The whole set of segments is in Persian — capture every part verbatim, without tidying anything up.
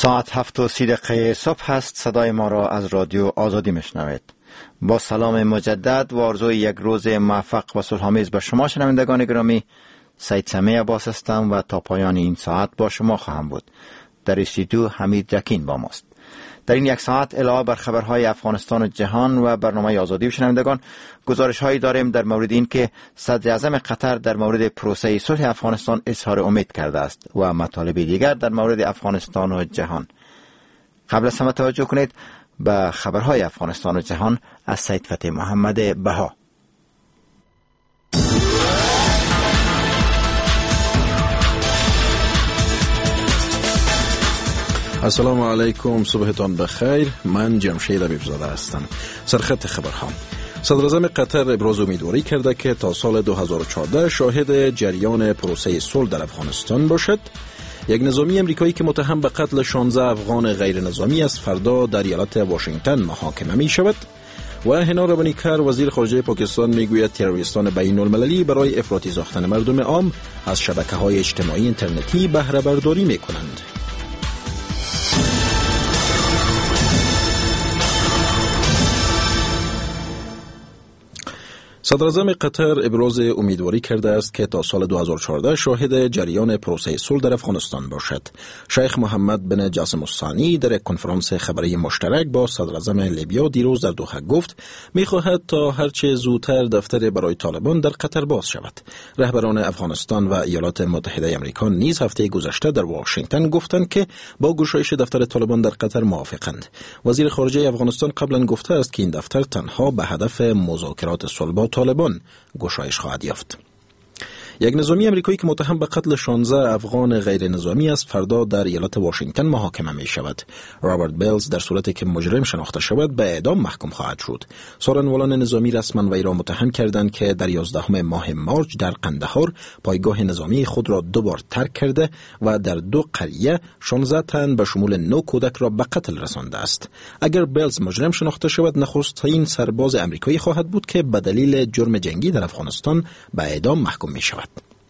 ساعت هفت و سی دقیقه صبح هست. صدای ما را از رادیو آزادی میشنوید. با سلام مجدد و آرزوی یک روز موفق و صلح‌آمیز به شما شنوندگان گرامی، سید سمیع عباس هستم و تا پایان این ساعت با شما خواهم بود. در استودیو حمید جکین با ماست. در این یک ساعت علاوه بر خبرهای افغانستان و جهان و برنامه آزادی و شنوندگان، گزارش هایی داریم در مورد این که صدر اعظم قطر در مورد پروسه صلح افغانستان اظهار امید کرده است و مطالب دیگر در مورد افغانستان و جهان. قبل از همه توجه کنید به خبرهای افغانستان و جهان از سید فتح محمد بها. السلام علیکم، صبحتان بخیر. من جمشید حبیبزاده هستم. سرخط خبرها: صدر اعظم قطر ابراز امیدواری کرده که تا سال دو هزار و چهارده شاهد جریان پروسه صلح در افغانستان باشد. یک نظامی امریکایی که متهم به قتل شانزده افغان غیر نظامی است فردا در ایالت واشنگتن محاکمه می شود. و هنا ربانیکر وزیر خارجه پاکستان میگوید تروریستان بین المللی برای افراطی ساختن مردم عام از شبکه‌های اجتماعی اینترنتی بهره برداری می‌کنند. صدر اعظم قطر ابراز امیدواری کرده است که تا سال دو هزار و چهارده شاهد جریان پروسه صلح در افغانستان باشد. شیخ محمد بن جاسم الثانی در یک کنفرانس خبری مشترک با صدر اعظم لیبیا دیروز در دوحه گفت می‌خواهد تا هرچه زودتر دفتر برای طالبان در قطر باز شود. رهبران افغانستان و ایالات متحده آمریکا نیز هفته گذشته در واشنگتن گفتند که با گشایش دفتر طالبان در قطر موافقند. وزیر خارجه افغانستان قبلا گفته است که این دفتر تنها به هدف مذاکرات صلح با طالبان گشایش خواهد یافت. یک نظامی امریکایی که متهم به قتل شانزده افغان غیر نظامی است فردا در ایالت واشنگتن محاکمه می شود. رابرت بیلز در صورتی که مجرم شناخته شود به اعدام محکوم خواهد شد. سارنوالان نظامی رسما وی را متهم کردند که در یازدهم ماه مارچ در قندهار پایگاه نظامی خود را دو بار ترک کرده و در دو قریه شانزده تن به شمول نه کودک را به قتل رسانده است. اگر بیلز مجرم شناخته شود نخستین سرباز امریکایی خواهد بود که به دلیل جرم جنگی در افغانستان به اعدام محکوم می شود.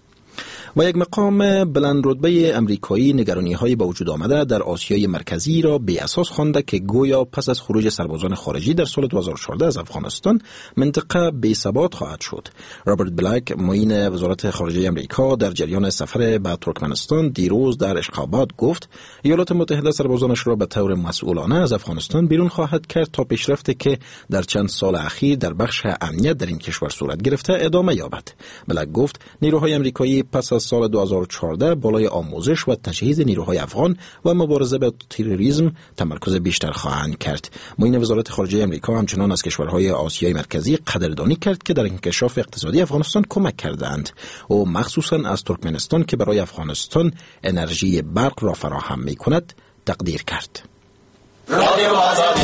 و یک مقام بلند رتبه امریکایی نگرانی‌های به وجود آمده در آسیای مرکزی را بی اساس خوانده که گویا پس از خروج سربازان خارجی در سال دو هزار و چهارده از افغانستان منطقه بی ثبات خواهد شد. رابرت بلک معین وزارت خارجه امریکا در جریان سفر به ترکمنستان دیروز در اشخاباد گفت ایالات متحده سربازانش را به طور مسئولانه از افغانستان بیرون خواهد کرد تا پیشرفتی که در چند سال اخیر در بخش امنیت در این کشور صورت گرفته ادامه یابد. بلک گفت نیروهای امریکایی پس از سال دو هزار و چهارده بالای آموزش و تجهیز نیروهای افغان و مبارزه با تروریسم تمرکز بیشتر خواهند کرد. معین وزارت خارجه امریکا همچنان از کشورهای آسیای مرکزی قدردانی کرد که در انکشاف اقتصادی افغانستان کمک کردند و مخصوصا از ترکمنستان که برای افغانستان انرژی برق را فراهم می‌کند تقدیر کرد. رادیو آزادی.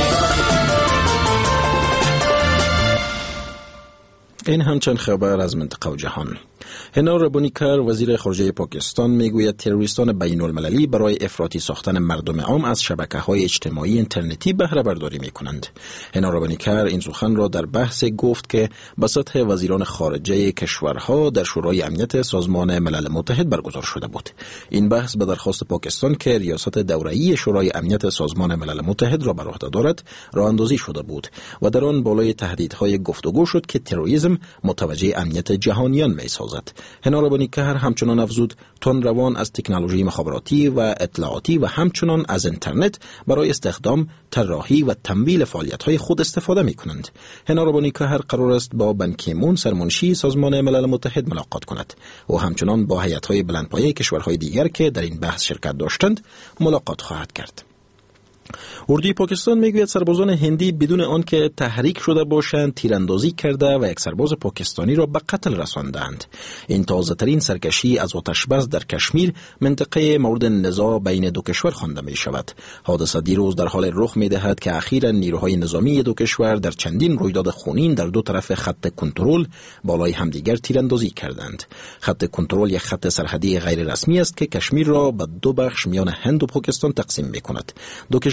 این همچنین خبر از منطقه و جهان. هنا ربانیکر وزیر خارجه پاکستان میگوید تروریستان بین المللی برای افراطی ساختن مردم عام از شبکه‌های اجتماعی اینترنتی بهره برداری می‌کنند. هنا ربانیکر این سخن را در بحث گفت که به سطح وزیران خارجه کشورها در شورای امنیت سازمان ملل متحد برگزار شده بود. این بحث به درخواست پاکستان که ریاست دوره‌ای شورای امنیت سازمان ملل متحد را بر عهده دارد راه اندازی شده بود و در آن بالای تهدیدهای گفتگو شد که تروریسم متوجه امنیت جهانیان می‌سازد. هنا ربانیکر همچنان افزود تون روان از تکنولوژی مخابراتی و اطلاعاتی و همچنان از اینترنت برای استخدام، طراحی و تمویل فعالیت‌های خود استفاده می‌کنند. هنا ربانیکر قرار است با بن کی مون سرمنشی سازمان ملل متحد ملاقات کند و همچنان با هیئت‌های بلندپایه کشورهای دیگر که در این بحث شرکت داشتند ملاقات خواهد کرد. اردوی پاکستان میگوید سربازان هندی بدون آنکه تحریک شده باشند تیراندازی کرده و یک سرباز پاکستانی را به قتل رساندند. این تازه ترین سرکشی از آتشبس در کشمیر منطقه مورد نزاع بین دو کشور خوانده می شود. حادثه دیروز در حال رخ می دهد که اخیراً نیروهای نظامی دو کشور در چندین رویداد خونین در دو طرف خط کنترل بالای همدیگر تیراندازی کردند. خط کنترل یک خط سرحدی غیر رسمی است که کشمیر را به دو بخش میان هند و پاکستان تقسیم می کند. دو کشور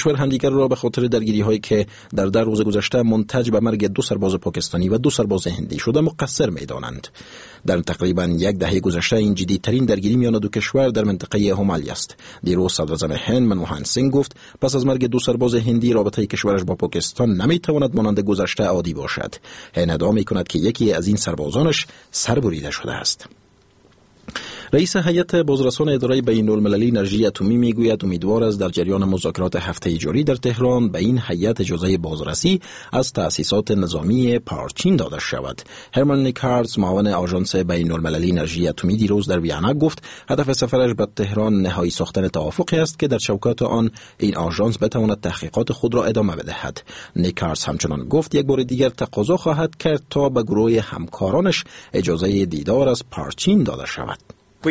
کشور همدیگر را به خاطر درگیری هایی که در ده روز گذشته منتج به مرگ دو سرباز پاکستانی و دو سرباز هندی شده مقصر می‌دانند. در تقریبا یک دهه گذشته این جدی‌ترین درگیری میان دو کشور در منطقه همالی است. دیروز صدر اعظم هند منموهن سینگ گفت پس از مرگ دو سرباز هندی رابطه کشورش با پاکستان نمیتواند مانند گذشته عادی باشد. هند ادعا می‌کند که یکی از این سربازانش سربریده شده است. رئیس هیئت بازرسان اداره بین المللی انرژی اتمی میگوید امیدوار است در جریان مذاکرات هفته جاری در تهران به این هیئت اجازه بازرسی از تأسیسات نظامی پارچین داده شود. هرمن نیکارز معاون آژانس بین المللی انرژی اتمی دیروز در ویانا گفت هدف سفرش به تهران نهایی ساختن توافقی است که در چوکات آن این آژانس بتواند تحقیقات خود را ادامه بدهد. نیکارز همچنان گفت یک بار دیگر تقاضا خواهد کرد تا به گروه همکارانش اجازه دیدار از پارچین داده شود.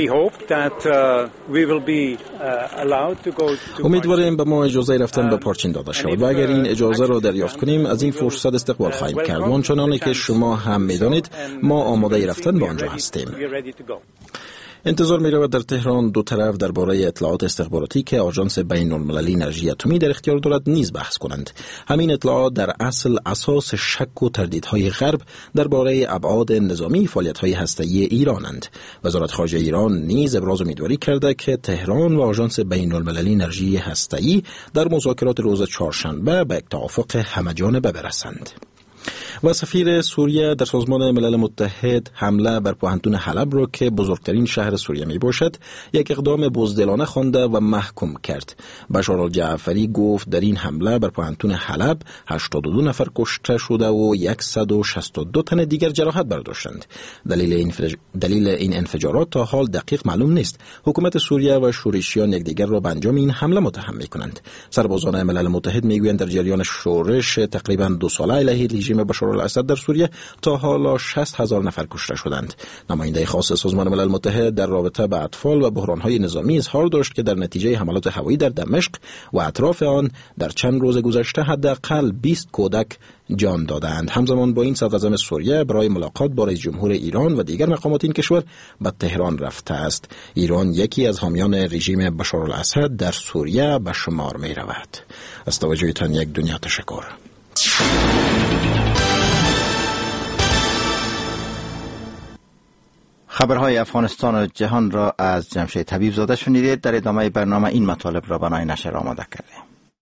امیدواریم به ما اجازه رفتن به پارچین داده شود و اگر این اجازه را دریافت کنیم از این فرصت استقبال خواهیم کرد و آنچنانی که شما هم می‌دانید ما آماده رفتن به آنجا هستیم. انتظار می رود در تهران دو طرف درباره اطلاعات استخباراتی که آژانس بین المللی انرژی اتمی در اختیار دارد نیز بحث کنند. همین اطلاعات در اصل اساس شک و تردیدهای غرب درباره ابعاد نظامی فعالیت‌های هسته‌ای ایرانند. وزارت خارجه ایران نیز ابراز امیدواری کرده که تهران و آژانس بین المللی انرژی هسته‌ای در مذاکرات روز چهارشنبه به توافق همه‌جانبه برسند. و سفیر سوریه در سازمان ملل متحد حمله بر پوهنتون حلب را که بزرگترین شهر سوریه می باشد یک اقدام بزدلانه خوانده و محکوم کرد. بشار الجعفری گفت در این حمله بر پوهنتون حلب هشتاد و دو نفر کشته شده و صد و شصت و دو تن دیگر جراحت برداشتند. دلیل این فج... دلیل این انفجارات تا حال دقیق معلوم نیست. حکومت سوریه و شورشیان یکدیگر را به انجام این حمله متهم می‌کنند. سربازان ملل متحد میگویند در جریان شورش تقریبا دو ساله علیه رژیم بشار الاسد در سوریه تا حالا شصت هزار نفر کشته شدند. نماینده خاص سازمان ملل متحد در رابطه با اطفال و بحران‌های نظامی اظهار داشت که در نتیجه حملات هوایی در دمشق و اطراف آن در چند روز گذشته حداقل بیست کودک جان دادند. همزمان با این صدر اعظم سوریه برای ملاقات با رئیس جمهور ایران و دیگر مقامات این کشور به تهران رفته است. ایران یکی از حامیان رژیم بشار الاسد در سوریه به شمار می رود. از توجهتان یک دنیا تشکر. خبرهای افغانستان و جهان را از جمشید طبیب زاده شنیدید. در ادامه برنامه این مطالب را برای نشر آماده کردیم.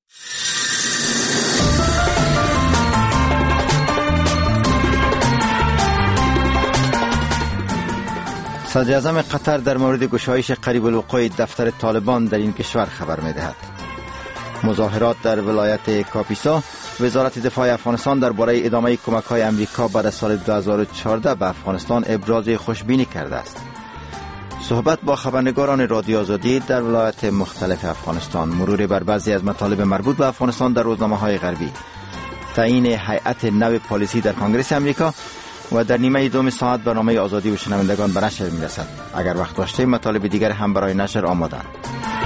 صدر اعظم قطر در مورد گشایش قریب الوقوع دفتر طالبان در این کشور خبر می‌دهد. مظاهرات در ولایت کاپیسا. وزارت دفاع افغانستان درباره ادامه کمک‌های امریکا بعد از سال دو هزار و چهارده به افغانستان ابراز خوشبینی کرده است. صحبت با خبرنگاران رادیو آزادی در ولایت مختلف افغانستان. مرور بر بعضی از مطالب مربوط به افغانستان در روزنامه‌های غربی. تعیین هیئت نو پالیسی در کنگره امریکا و در نیمه دوم ساعت برنامه آزادی و شنوندگان به نشر می‌رسد. اگر وقت داشته مطالب دیگر هم برای نشر آماده اند.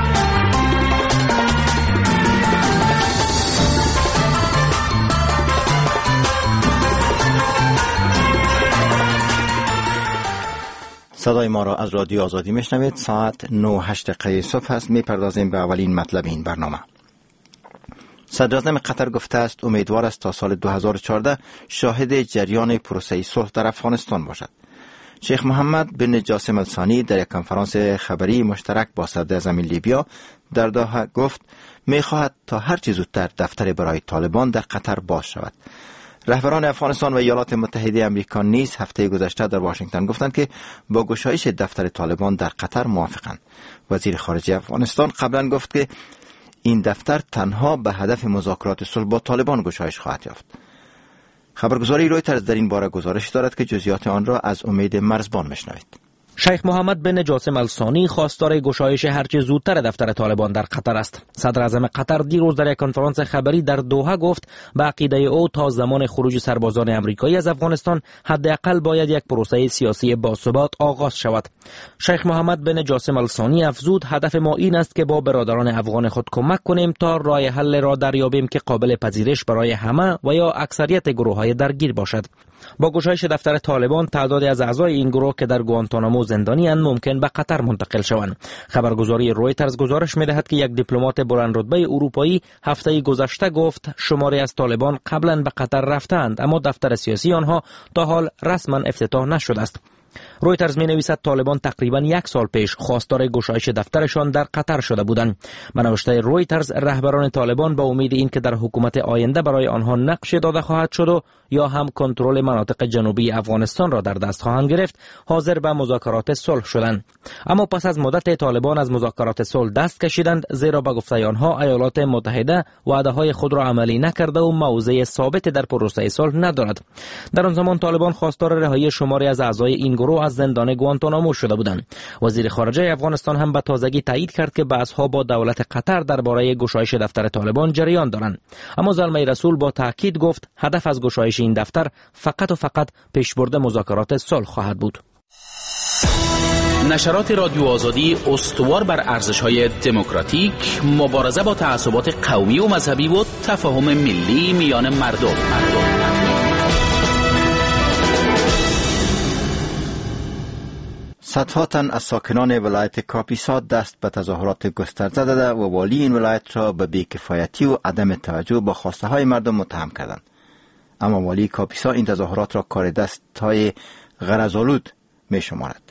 صدای ما را از رادیو آزادی میشنوید. ساعت نه و هشت دقیقه صبح است. میپردازیم به اولین مطلب این برنامه. صدر اعظم قطر گفته است امیدوار است تا سال دو هزار و چهارده شاهد جریان پروسه صلح در افغانستان باشد. شیخ محمد بن جاسم الثانی در یک کنفرانس خبری مشترک با صدر اعظم لیبیا در دوحه گفت میخواهد تا هر چه زودتر دفتر برای طالبان در قطر باز شود. رهبران افغانستان و ایالات متحده آمریکا نیز هفته گذشته در واشنگتن گفتند که با گشایش دفتر طالبان در قطر موافقند. وزیر خارجه افغانستان قبلا گفت که این دفتر تنها به هدف مذاکرات صلح با طالبان گشایش خواهد یافت. خبرگزاری رویترز در این باره گزارش دارد که جزئیات آن را از امید مرزبان میشنوید. شیخ محمد بن جاسم الثانی خواستار گشایش هرچه زودتر دفتر طالبان در قطر است. صدر اعظم قطر دیروز در یک کنفرانس خبری در دوحه گفت به عقیده او تا زمان خروج سربازان امریکایی از افغانستان حداقل باید یک پروسه سیاسی باثبات آغاز شود. شیخ محمد بن جاسم الثانی افزود هدف ما این است که با برادران افغان خود کمک کنیم تا راه حل را دریابیم که قابل پذیرش برای همه و یا اکثریت گروه‌های درگیر باشد. با گشایش دفتر طالبان، تعدادی از اعضای این گروه که در گوانتانامو زندانی‌اند ممکن به قطر منتقل شوند. خبرگزاری رویترز گزارش می‌دهد که یک دیپلمات بلند رتبه اروپایی هفته گذشته گفت شماری از طالبان قبلا به قطر رفتند، اما دفتر سیاسی آنها تا حال رسما افتتاح نشده است. رویترز می نویسد طالبان تقریبا یک سال پیش خواستار گشایش دفترشان در قطر شده بودند. به نوشته رویترز، رهبران طالبان با امید این که در حکومت آینده برای آنها نقش داده خواهد شد و یا هم کنترل مناطق جنوبی افغانستان را در دست خواهند گرفت، حاضر به مذاکرات صلح شدند. اما پس از مدت طالبان از مذاکرات صلح دست کشیدند، زیرا به گفته آنها ایالات متحده وعده های خود را عملی نکرده و موضع ثابت در پروسه صلح ندارد. در آن زمان طالبان خواستار رهایی شماری از اعضای این گروه از زندان گوانتانامو شده بودند. وزیر خارجه افغانستان هم به تازگی تایید کرد که بحث‌ها با دولت قطر درباره گشایش دفتر طالبان جریان دارند. اما زلمه رسول با تاکید گفت هدف از گشایش این دفتر فقط و فقط پیشبرد مذاکرات صلح خواهد بود. نشرات رادیو آزادی استوار بر ارزش‌های دموکراتیک، مبارزه با تعصبات قومی و مذهبی و تفاهم ملی میان مردم. مردم. صدها تن از ساکنان ولایت کاپیسا دست به تظاهرات گسترده داده و والی این ولایت را به بی‌کفایتی و عدم توجه به خواسته های مردم متهم کردند. اما والی کاپیسا این تظاهرات را کار دست های غرض‌آلود می شمارد.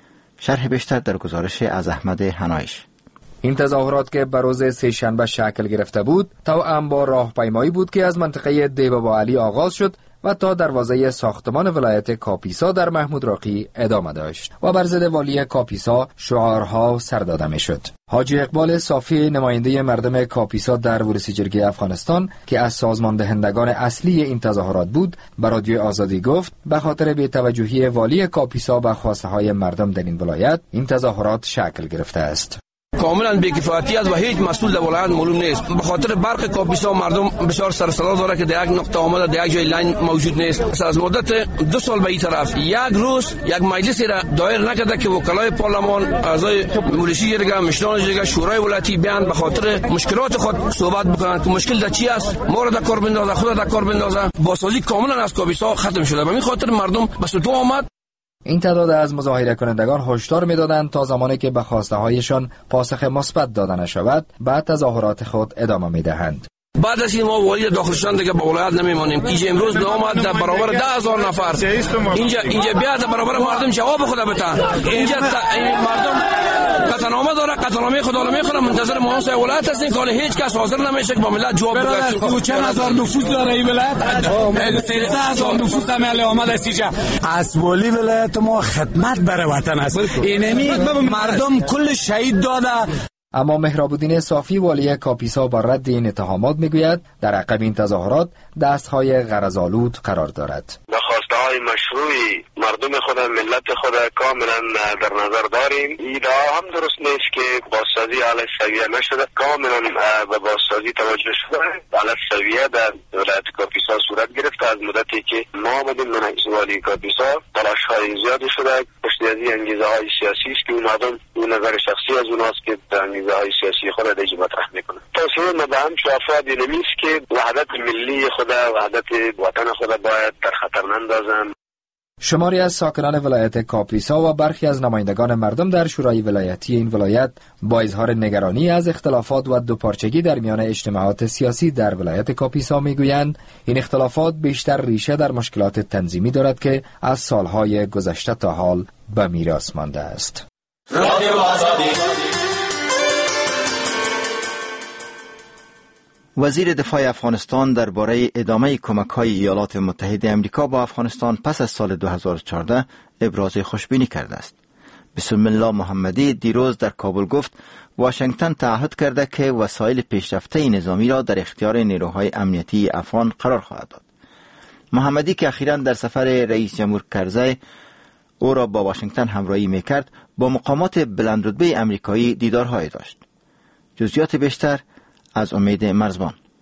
شرح بیشتر در گزارش از احمد حنایش. این تظاهرات که به روز سه‌شنبه شکل گرفته بود، توأم با راهپیمایی بود که از منطقه دیبابا علی آغاز شد و تا دروازه ساختمان ولایت کاپیسا در محمود راقی ادامه داشت و بر ضد والی کاپیسا شعارها سر داده میشد. حاجی اقبال صافی، نماینده مردم کاپیسا در ورودی جرگه افغانستان که از سازمان دهندگان اصلی این تظاهرات بود، به رادیو آزادی گفت به خاطر بی‌توجهی والی کاپیسا به خواسته های مردم در این ولایت این تظاهرات شکل گرفته است. کاملا بی‌کفایتی است و هیچ مسئول در ولایت معلوم نیست. به خاطر برق کاپیسا مردم بسیار سر صدا داره که در یک نقطه آمده در یک جای لاین موجود نیست. از مدت دو سال به این طرف یک روز یک مجلسی را دایر نکرده که وکلای پارلمان، اعضای مجلس جرگه، مشران جرگه، شورای ولایتی بیان به خاطر مشکلات خود صحبت بکنند که مشکل در چی است، ما را در کار بندازه، خود در کار بندازه. بازسازی کاملا از کاپیسا ختم شده. به این خاطر مردم به سطوح آمد. این تعداد از مظاهره کنندگان هشدار می‌دادند تا زمانی که به خواسته هایشان پاسخ مثبت داده نشود، بعد تظاهرات خود ادامه می‌دهند. بعد از این ما والی داخل شدن دیگه با ولایت نمیمانیم. اینجا امروز نامد در برابر ده هزار نفر اینجا اینجا بیاد در برابر مردم جواب خود بده. اینجا مردم قطعنامه داره، قطعنامه خدا رو میخوره، منتظر محاصره ولایت هستیم که هیچ کس حاضر نمیشه که با ملت جواب بده. چند هزار نفوس داره این ولایت؟ سیزده هزار نفوس هم آمد است اینجا. از والی ولایت ما خدمت برای وطن است. اینمی مردم کل شهید داده. اما مهراب‌الدین صافی والی کاپیسا با رد این اتهامات میگوید در عقب این تظاهرات دستهای غرض‌آلود قرار دارد. خواسته‌های مشروعی مردم خود، ملت خود کاملا در نظر داریم. ایده هم درست نیست که بازسازی علی سویه نشده، کاملا به بازسازی توجه شده. علی سویه در ولایت کاپیسا صورت گرفته. از مدتی که ما آمدیم من والی کاپیسا تلاش‌های زیادی شده. پشت از این انگیزه‌های سیاسی است که مردم اون نظر شخصی از اوناست که انگیزه‌های سیاسی خود را دیگه مطرح میکنه. توصیه ما به همچو افراد اینمی است که وحدت ملی خود، وحدت وطن خود باید در خطر نندازن. شماری از ساکنان ولایت کاپیسا و برخی از نمایندگان مردم در شورای ولایتی این ولایت با اظهار نگرانی از اختلافات و دوپارچگی در میان اجتماعات سیاسی در ولایت کاپیسا میگویند این اختلافات بیشتر ریشه در مشکلات تنظیمی دارد که از سالهای گذشته تا حال به میراث مانده است. رادیو آزادی. وزیر دفاع افغانستان درباره ادامه کمک‌های ایالات متحده آمریکا با افغانستان پس از سال دو هزار و چهارده ابراز خوشبینی کرده است. بسم الله محمدی دیروز در کابل گفت واشنگتن تعهد کرده که وسایل پیشرفته نظامی را در اختیار نیروهای امنیتی افغان قرار خواهد داد. محمدی که اخیراً در سفر رئیس جمهور کرزی او را با واشنگتن همراهی می‌کرد، با مقامات بلندرتبه آمریکایی دیدارهای داشت. جزئیات بیشتر از امید مرزبان.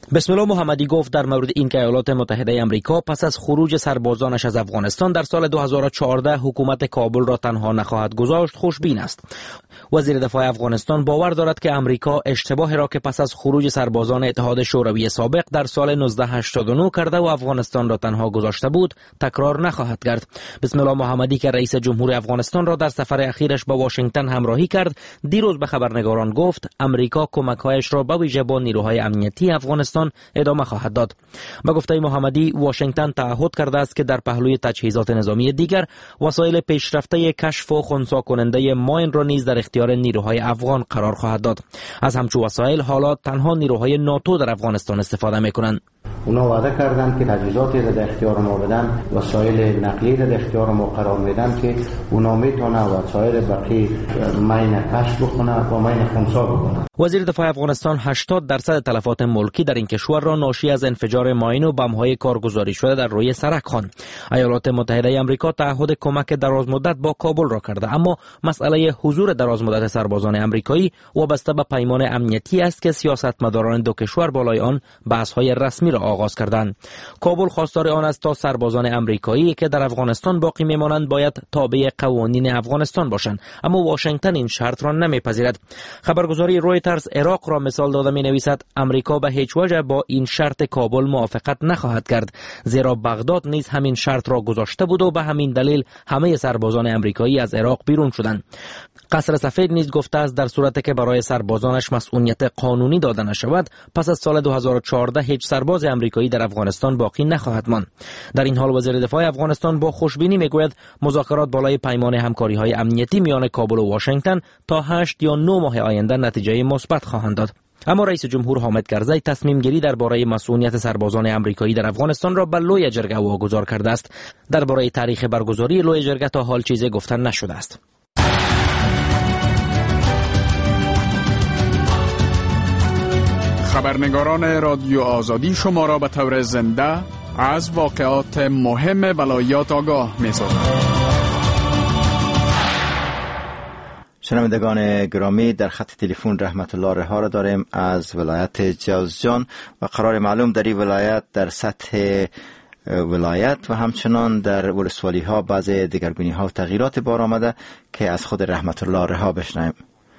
بسم الله محمدی گفت در مورد اینکه ایالات متحده آمریکا پس از خروج سربازانش از افغانستان در سال دو هزار و چهارده حکومت کابل را تنها نخواهد گذاشت خوشبین است. وزیر دفاع افغانستان باور دارد که آمریکا اشتباهی را که پس از خروج سربازان اتحاد شوروی سابق در سال نوزده هشتاد و نه کرده و افغانستان را تنها گذاشته بود تکرار نخواهد کرد. بسم الله محمدی که رئیس جمهور افغانستان را در سفر اخیرش به واشنگتن همراهی کرد، دیروز به خبرنگاران گفت آمریکا کمک‌هایش را به ویژه با نیروهای امنیتی افغانستان ادامه خواهد داد. با گفته محمدی، واشنگتن تعهد کرده است که در پهلوی تجهیزات نظامی دیگر وسایل پیشرفته کشف و خنثی کننده ماین را نیز در اختیار نیروهای افغان قرار خواهد داد. از همچو وسایل حالا تنها نیروهای ناتو در افغانستان استفاده می‌کنند. اونا وعده کردند که تجهیزاتی را در اختیار ما بدن، وسایل نقلیه را در اختیار ما قرار میدن که اونا میتونه وسایل بقیه ماین کشف بکنه و ماین خنثی بکنه. وزیر دفاع افغانستان هشتاد درصد تلفات ملکی در این کشور را ناشی از انفجار ماین و بم‌های کارگزاری شده در روی سرک خواند. ایالات متحده آمریکا تعهد کمک درازمدت با کابل را کرده، اما مسئله حضور درازمدت سربازان آمریکایی وابسته به پیمان امنیتی است که سیاستمداران دو کشور بالای آن بحث‌های رسمی را آغاز کردند. کابل خواستار آن است تا سربازان آمریکایی که در افغانستان باقی میمانند باید تابع قوانین افغانستان باشند، اما واشنگتن این شرط را نمیپذیرد. خبرگزاری رویترز عراق را مثال داده می‌نویسد آمریکا به هیچ وجه با این شرط کابل موافقت نخواهد کرد، زیرا بغداد نیز همین شرط را گذاشته بود و به همین دلیل همه سربازان آمریکایی از عراق بیرون شدند. قصر سفید نیز گفته است در صورتی که برای سربازانش مسئولیت قانونی داده نشود، پس از سال دو هزار و چهارده هیچ سرباز آمریکایی در افغانستان باقی نخواهد ماند. در این حال وزیر دفاع افغانستان با خوشبینی میگوید مذاکرات بالای پیمان همکاری‌های امنیتی میان کابل و واشنگتن تا هشت یا نه ماه آینده نتیجه مثبت خواهند داد. اما رئیس جمهور حامد کرزی تصمیم گیری درباره مسئولیت سربازان آمریکایی در افغانستان را به لوی جرگه واگذار کرده است. درباره تاریخ برگزاری لوی جرگه تا حال چیزی گفتن نشده است. خبرنگاران رادیو آزادی شما را به طور زنده از واقعات مهم ولایات آگاه می‌سازند. شنوندگان گرامی، در خط تلفن رحمت الله رها را داریم از ولایت جوزجان و قرار معلوم در این ولایت در سطح ولایت و همچنان در ولسوالی ها بعض دگرگونی ها و تغییرات بار آمده که از خود رحمت الله رها بشنویم.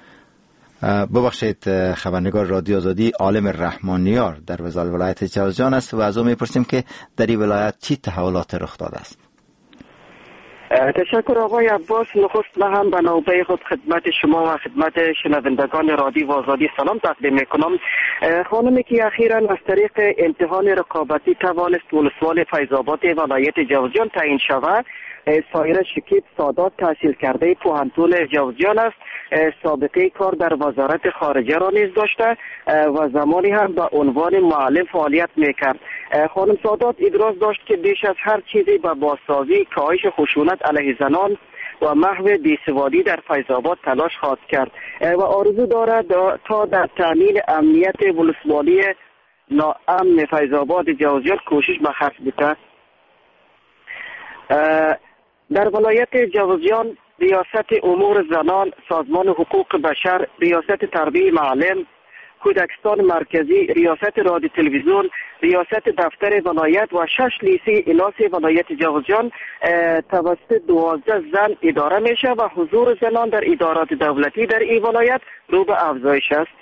ببخشید، خبرنگار رادیو آزادی عالم رحمانیار در ولایت جوزجان است و از او میپرسیم که در این ولایت چی تحولات رخ داده است. تشکر آقای عباس. نخست من هم به نوبه خود خدمت شما و خدمت شنوندگان رادیو آزادی سلام تقدیم میکنم. خانمی که اخیراً از طریق امتحان رقابتی توانست ولسوالی فیض‌آباد ولایت جوزجان تعیین شود، سایره شکیب سادات تحصیل کرده پوهنتون جوزجان است. سابقه کار در وزارت خارجه را نیز داشته و زمانی هم به عنوان معلم فعالیت میکرد. خانم سادات ابراز داشت که بیش از هر چیزی به بازسازی کاهش خشونت علیه زنان و محو بیسوادی در فیض‌آباد تلاش خواهد کرد و آرزو دارد تا در تامین امنیت ولسوالی ناامن فیض‌آباد جوزجان کوشش به خرج بده. در ولایت جوزجان ریاست امور زنان، سازمان حقوق بشر، ریاست تربیه معلم، کودکستان مرکزی، ریاست رادیو تلویزیون، ریاست دفتر ولایت و شش لیسه ایناس ولایت جوزجان توسط دوازده زن اداره میشه و حضور زنان در ادارات دولتی در این ولایت رو به افزایش است.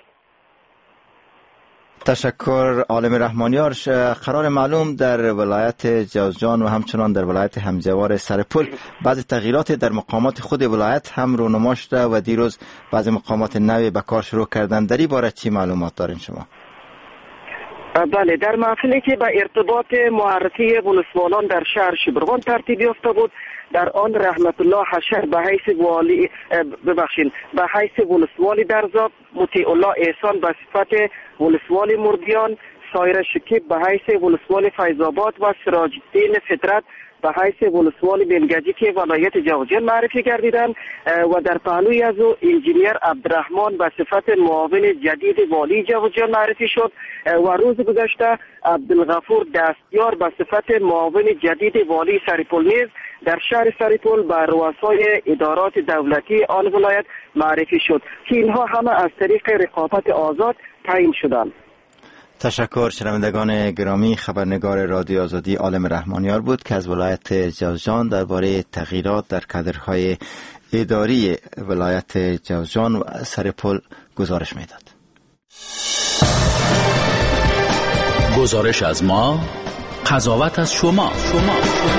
تشکر عالم رحمانیار. قرار معلوم در ولایت جوزجان و همچنان در ولایت همجوار سرپل بعضی تغییرات در مقامات خود ولایت هم رونما شده و دیروز بعضی مقامات نوی به کار شروع کردن. در این باره چی معلومات دارین شما؟ بله، در محفلی که به ارتباط معرفی ولسوالان در شهر شبروان ترتیب یافته بود، در آن رحمت الله حشر به حیث والی ببخشید به حیث ولسوالی درزاب، مطیع الله احسان به صفت ولسوالی مردیان، سایره شکیب به حیث ولسوالی فیض‌آباد و سراج الدین فطرت به حیث ولسوالی بنگجی که ولایت جوزجان معرفی گردیدند و در پهلوی از او انجینیر عبدالرحمن به صفت معاون جدید والی جوزجان معرفی شد و روز گذشته عبدالغفور دستیار به صفت معاون جدید والی سرپل نیز در شهر سرپل به رؤسای ادارات دولتی آن ولایت معرفی شد که اینها همه از طریق رقابت آزاد تعیین شدند. تشکر. شنوندگان گرامی، خبرنگار رادیو آزادی عالم رحمانیار بود که از ولایت جوزجان درباره تغییرات در کادرهای اداری ولایت جوزجان و سرپل گزارش میداد. گزارش از ما، قضاوت از شما. شما.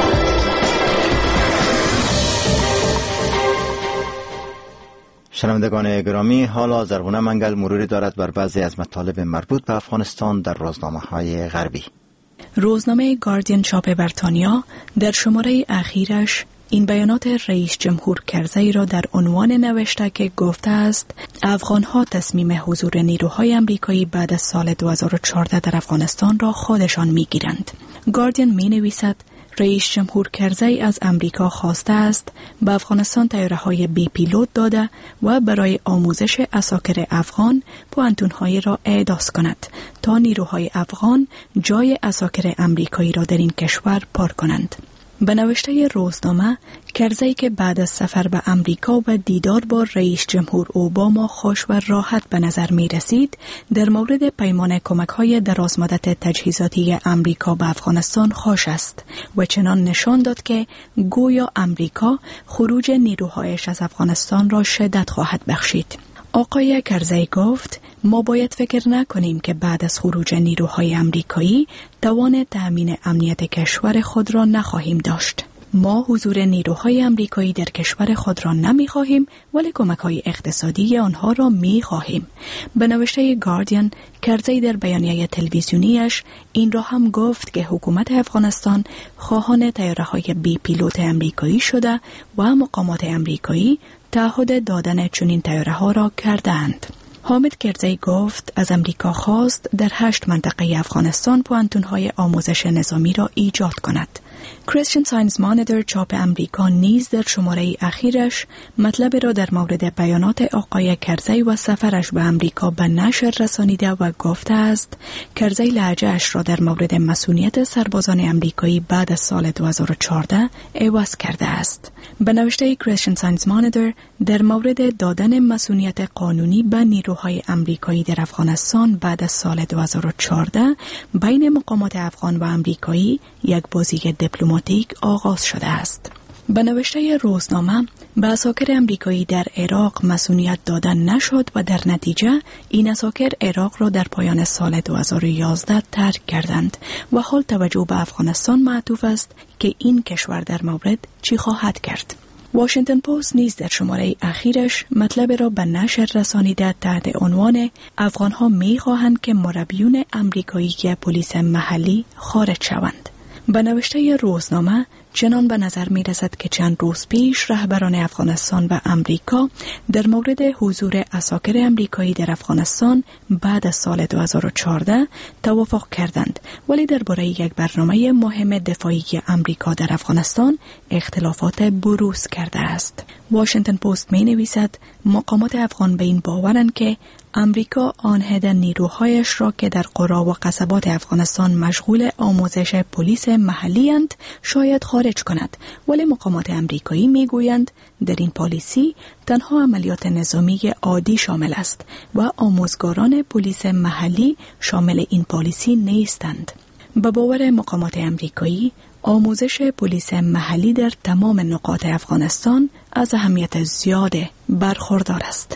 شنوندگان گرامی، حالا زرغونه منگل مروری دارد بر بعضی از مطالب مربوط به افغانستان در روزنامه‌های غربی. روزنامه گاردین چاپ بریتانیا در شماره اخیرش این بیانات رئیس جمهور کرزی را در عنوان نوشته که گفته است افغان‌ها تصمیم حضور نیروهای آمریکایی بعد از سال دو هزار و چهارده در افغانستان را خودشان می‌گیرند. گاردین می‌نویسد رئیس جمهور کرزی از امریکا خواسته است به افغانستان طیاره‌های بی پیلوت داده و برای آموزش عساکر افغان پوانتون‌هایی را اعداد کند تا نیروهای افغان جای عساکر امریکایی را در این کشور پر کنند. به نوشته روزنامه، کرزی که بعد از سفر به امریکا و دیدار با رئیس جمهور اوباما خوش و راحت به نظر می رسید، در مورد پیمان کمک‌های درازمدت تجهیزاتی امریکا به افغانستان خوش است و چنان نشان داد که گویا امریکا خروج نیروهایش از افغانستان را شدت خواهد بخشید. آقای کرزی گفت ما باید فکر نکنیم که بعد از خروج نیروهای امریکایی توان تأمین امنیت کشور خود را نخواهیم داشت. ما حضور نیروهای امریکایی در کشور خود را نمی خواهیم ولی کمک‌های اقتصادی آنها را می خواهیم. به نوشته گاردین، کرزی در بیانیه تلویزیونیش این را هم گفت که حکومت افغانستان خواهان طیاره‌های بی پیلوت امریکایی شده و مقامات امریکایی تعهد دادن چنین طیاره‌ها را کردند. حامد کرزی گفت از امریکا خواست در هشت منطقه افغانستان پوانتون‌های آموزش نظامی را ایجاد کند. کریستین ساینز مانیتور چاپ امریکا نیز در شماره اخیرش مطلب را در مورد بیانات آقای کرزی و سفرش به امریکا به نشر رسانیده و گفته است کرزی لهجه‌اش را در مورد مسئولیت سربازان امریکایی بعد از سال دو هزار و چهارده عوض کرده است. به نوشته کریستین ساینز مانیتور در مورد دادن مسئولیت قانونی به نیروهای امریکایی در افغانستان بعد از سال دو هزار و چهارده بین مقامات افغان و امریکایی یک بازی دیپلماتیک آغاز شده است. به نوشته روزنامه، به عساکر امریکایی در عراق مسئولیت دادن نشد و در نتیجه این عساکر عراق را در پایان سال دو هزار و یازده ترک کردند و حال توجه به افغانستان معطوف است که این کشور در مورد چی خواهد کرد. واشنگتن پست نیز در شماره اخیرش مطلب را به نشر رسانیده تحت عنوان افغانها می خواهند که مربیون امریکایی که پلیس محلی خارج شوند. به نوشته روزنامه، چنان به نظر می رسد که چند روز پیش رهبران افغانستان و امریکا در مورد حضور عساکر امریکایی در افغانستان بعد از سال دو هزار و چهارده توافق کردند، ولی درباره یک برنامه مهم دفاعی امریکا در افغانستان اختلافات بروز کرده است. واشنگتن پست می نویسد مقامات افغان به این باورند که امریکا آنهد نیروهایش را که در قرا و قصبات افغانستان مشغول آموزش پلیس محلی اند شاید خارج کند، ولی مقامات امریکایی می گویند در این پالیسی تنها عملیات نظامی عادی شامل است و آموزگاران پلیس محلی شامل این پالیسی نیستند. به باور مقامات امریکایی، آموزش پلیس محلی در تمام نقاط افغانستان از اهمیت زیاد برخوردار است.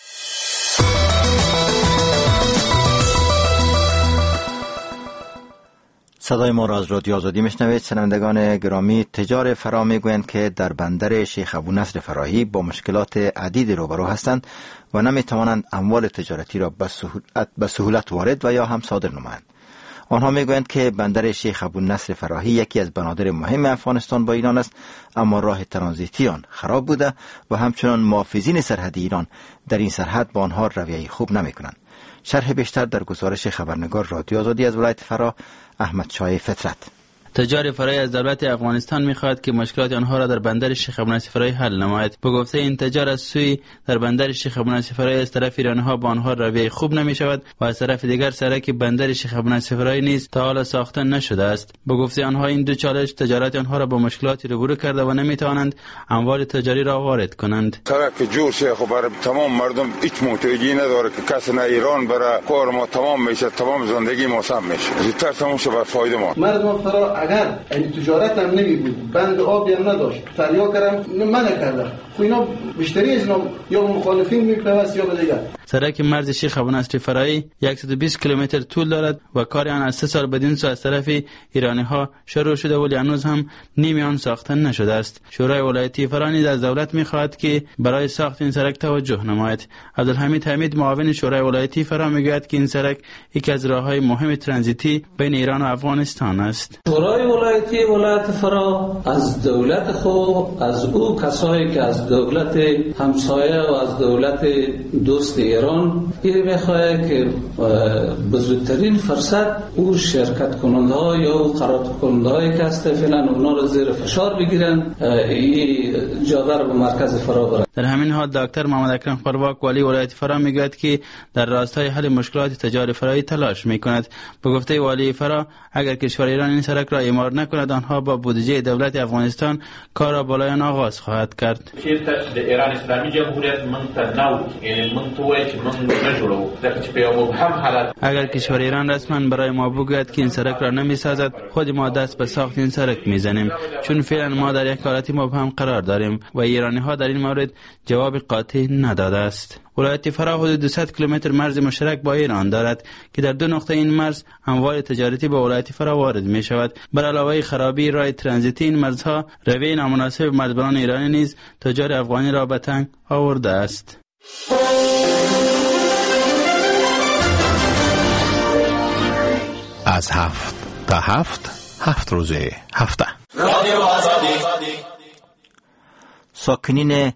صدای ما را از رادیو آزادی میشنوید. شنوندگان گرامی، تجار فرا میگویند که در بندر شیخ ابونصر فراهی با مشکلات عدیدی روبرو هستند و نمیتوانند اموال تجارتی را به سهولت وارد و یا هم صادر نمایند. آنها میگویند که بندر شیخ ابونصر فراهی یکی از بنادر مهم افغانستان با ایران است، اما راه ترانزیتی آن خراب بوده و همچنان محافظین سرحدی ایران در این سرحد با آنها رویه خوب نمیکنند. شرح بیشتر در گزارش خبرنگار رادیو آزادی از ولایت فرا، احمد شاه فطرت. تجار فرعی از دولت افغانستان می‌خواهد که مشکلات آنها را در بندر شیخ ابوالنصر فرعی حل نماید. به گفته این تجار، از سوی در بندر شیخ ابوالنصر فرعی از طرف ایرانی‌ها با آنها رویه خوب نمی‌شود و از طرف دیگر سرک بندر شیخ ابوالنصر فرعی نیز تا حالا ساخته نشده است. به گفته آنها این دو چالش تجارت آنها را با مشکلاتی روبرو کرده و نمی‌توانند اموال تجاری را وارد کنند. سرک جور شه خب برای تمام مردم هیچ محتاجی نداره که کس نه ایران برای کار ما تمام میشه، تمام زندگی ما سم میشه. زودتر تمام شه بر فایده ما. مردم فرا اگر این تجارت هم نمی بود، بند آبی هم نداشت، فریاد کردم من نکردم. خب اینا بیشتری از اینا یا مخالفین میپیوست یا به دیگر. سرک مرز شیخ ابوالنصر فرعی صد و بیست کیلومتر طول دارد و کار آن از سه سال بدین سو از طرف ایرانی ها شروع شده ولی هنوز هم نیمی آن ساخته نشده است. شورای ولایتی فرا نیز از دولت می‌خواهد که برای ساخت این سرک توجه نماید. عبدالحمید حمید معاون شورای ولایتی فرا میگوید که این سرک یکی از راه‌های مهم ترانزیتی بین ایران و افغانستان است. شورای ولایتی ولایت فرا از دولت خود، از او کسایی که از دولت همسایه و از دولت دوست ایران این بخواهد که به زودترین فرصت او شرکت کننده ها یا قرارداد کننده هایی که هست فعلا اونا رو زیر فشار بگیرن، این جاده رو به مرکز فرا برن. در همین حال دکتر محمد اکرم خپلواک والی ولایت فرا میگوید که در راستای حل مشکلات تجار فرایی تلاش میکند. به گفته والی فرا اگر کشور ایران این سرک را اعمار نکند آنها با بودجه دولت افغانستان کار را بالای آن آغاز خواهد کرد. د ایران اسلامی جمهوریت من تناو یعنی من توی که من نجورو در چه پیامو هم حالت اگر کشور ایران رسما برای ما بگوید که این سرک را نمیسازد خود ما دست به ساخت این سرک میزنیم، چون فعلا ما در یک حالت مبهم قرار داریم و ایرانی ها در این مورد جواب قاطع نداده است. ولایت فرا حدود دویست کیلومتر مرز مشترک با ایران دارد که در دو نقطه این مرز اموال تجارتی به ولایت فرا وارد می شود. بر علاوه خرابی راه ترانزیتی این مرزها رویه نامناسب مردمان ایرانی نیز تجار افغانی را به تنگ آورده است. از هفت تا هفت هفت روز هفته رادیو آزادی. ساکنین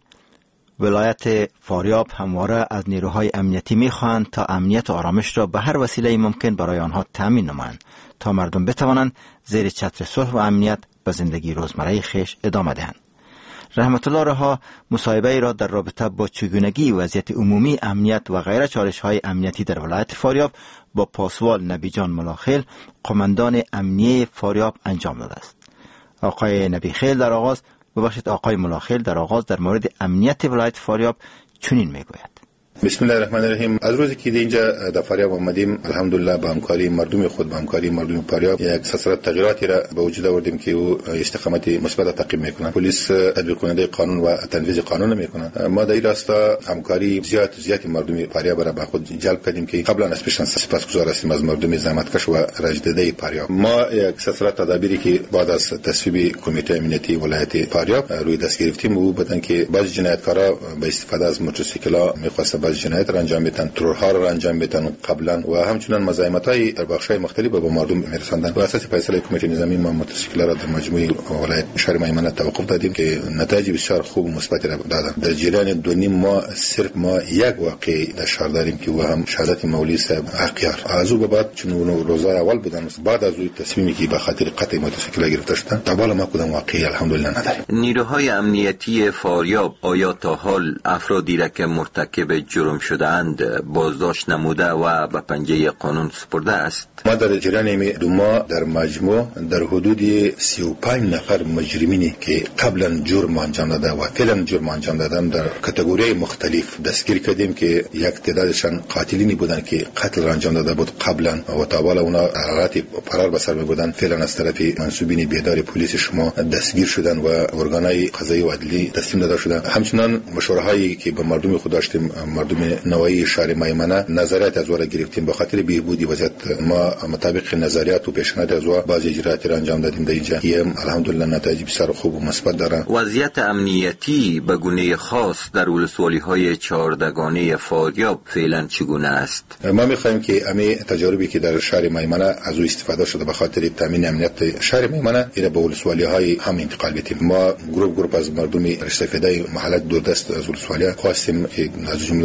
ولایت فاریاب همواره از نیروهای امنیتی می‌خواهند تا امنیت و آرامش را به هر وسیله ممکن برای آنها تامین نمایند تا مردم بتوانند زیر چتر صلح و امنیت به زندگی روزمره خیش ادامه دهند. رحمت الله رها مصاحبه را در رابطه با چگونگی وضعیت عمومی امنیت و غیره چالش‌های امنیتی در ولایت فاریاب با پاسوال نبی جان ملاخیل قماندان امنیه فاریاب انجام داده است. آقای نبی خیل در آغاز ببخشید آقای ملاخیل در آغاز در مورد امنیت ولایت فاریاب چنین میگوید: بسم الله الرحمن الرحیم. از روزی که اینجا در فاریاب آمدیم الحمدلله با همکاری مردم خود با همکاری مردم فاریاب یک سلسله تغییراتی را به وجود آوردیم که او استقامت مثبت تعقیب میکنه. پلیس تطبیق کننده قانون و تنفیذ قانون میکنه. ما در این راستا همکاری زیاد زیاد مردم فاریاب را به خود جلب کردیم که قبلا از پیش سپاسگزار هستیم از مردم زحمتکش و رجدده فاریاب. ما یک سلسله تدابیری که بعد از تصویب کمیته امنیتی ولایت فاریاب روی دست گرفتیم او بدن که بعضی جنایتکارا به استفاده از موتورسیکل‌ها می‌خواستن بعضی جنایت را انجام بدن، ترورها را انجام بدن قبلا و همچنین مزاحمت‌های در بخش‌های مختلف به مردم می‌رساندن. و اساس فیصله کمیته نظامی ما موتورسیکل‌ها را در مجموعه ولایت شهر میمنه توقف دادیم که نتایج بسیار خوب و مثبتی را دادن. در جریان دو نیم ماه صرف ما یک واقعه در شهر داریم که او هم شهادت مولوی صاحب حقیار. از او به بعد چون روزای اول بودن بعد از او تصمیمی که به خاطر قطع موتورسیکل گرفته شدن تا بالا ما کدام واقعی الحمدلله نداریم. نیروهای امنیتی فاریاب آیا تا حال افرادی را که مرتکب جرم شده‌اند بازداشت نموده و به پنجه قانون سپرده است؟ ما در جریان دو ماه در مجموع در حدود سی و پنج نفر مجرمینی که قبلا جرم انجام داده و فعلا جرم انجام دادن در کاتگوری مختلف دستگیر کردیم که یک تعدادشان قاتلینی بودن که قتل را انجام داده بود قبلا و تا بالا اونا حالت فرار به سر می‌بردن. فعلا از طرف منسوبین بیدار پلیس شما دستگیر شدن و ارگان‌های قضایی و عدلی تسلیم داده شدن. همچنین مشوره‌هایی که به مردم خود داشتیم مردم نوایی شهر میمنه نظریات از وره گرفتیم به خاطر بهبودی وضعیت. ما مطابق نظریات و پیشنهاد از وره بعضی اجراءات را انجام دادیم در اینجا که الحمدلله نتایج بسیار خوب و مثبت داره. وضعیت امنیتی به گونه خاص در ولسوالی‌های چهاردگانه فاریاب فعلا چگونه است؟ ما می‌خوایم که همه تجاربی که در شهر میمنه از او استفاده شده به خاطر تامین امنیت شهر میمنه اینا به ولسوالی‌های هم انتقال بدیم. ما گروه گروه از مردم استفاده محلات دوردست از ولسوالی خواستیم که از جمله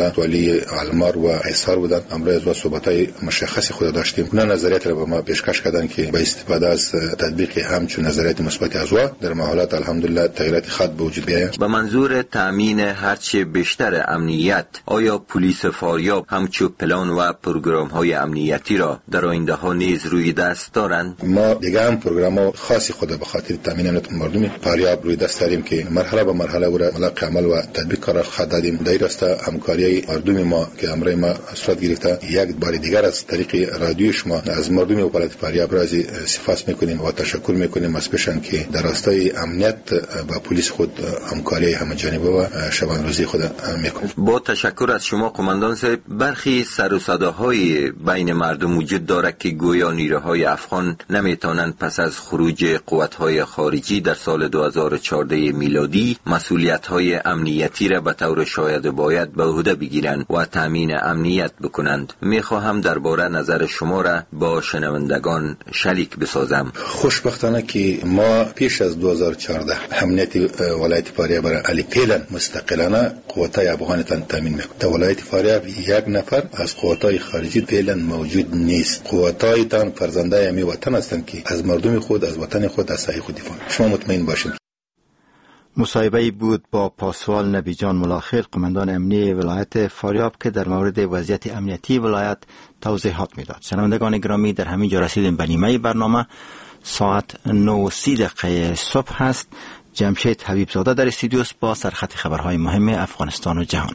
ما والی المار و ایسار بودن. امروز با صحبت‌های مشخصی خود داشتیم. اونا نظریات را به ما پیشکش کردن که با استفاده از تطبیق همچون نظریات مثبت از وا در محالات الحمدلله تغییرات خاص به وجود بیاید. به منظور تامین هرچه بیشتر امنیت، آیا پلیس فاریاب همچون پلان و پروگرام‌های امنیتی را در آینده ها نیز روی دست دارند؟ ما دیگه هم پروگرام خاصی خود به خاطر تامین امنیت مردم فاریاب روی دست داریم که مرحله به مرحله او را ملق عمل و تطبیق قرار خواهد دادیم. در راستا همکاری مردم ما که امروز ما صورت گرفته، یک بار دیگر از طریق رادیو شما از مردم ولایت فاریاب را سپاس میکنیم و تشکر میکنیم از پیشان که در راستای امنیت با پلیس خود همکاری همه‌جانبه و شبان روزی خود میکنیم. با تشکر از شما قماندان صاحب. برخی سر و صداهای بین مردم وجود دارد که گویا نیروهای افغان نمیتونند پس از خروج قوت‌های خارجی در سال دو هزار و چهارده میلادی مسئولیت‌های امنیتی را به طور شاید باید به عهده بگیرند و تامین امنیت بکنند. میخواهم درباره نظر شما را با شنوندگان شریک بسازم. خوشبختانه که ما پیش از دو هزار و چهارده امنیت ولایت فاریاب را علی پیلن مستقلانه قوت‌های افغان تامین می‌کنند. در ولایت فاریاب یک نفر از قوت‌های خارجی پیلن موجود نیست. قوت‌های تان فرزندای می وطن هستند که از مردم خود، از وطن خود، از سایه خود دفاع. شما مطمئن باشید. مصاحبه‌ای بود با پاسوال نبی جان ملاخر، قماندان امنی ولایت فاریاب که در مورد وضعیت امنیتی ولایت توضیحات میداد. شنوندگان گرامی، در همین جا رسیدیم به نیمه برنامه. ساعت نه و سی دقیقه صبح هست. جمشید حبیب زاده در استودیو با سرخط خبرهای مهم افغانستان و جهان.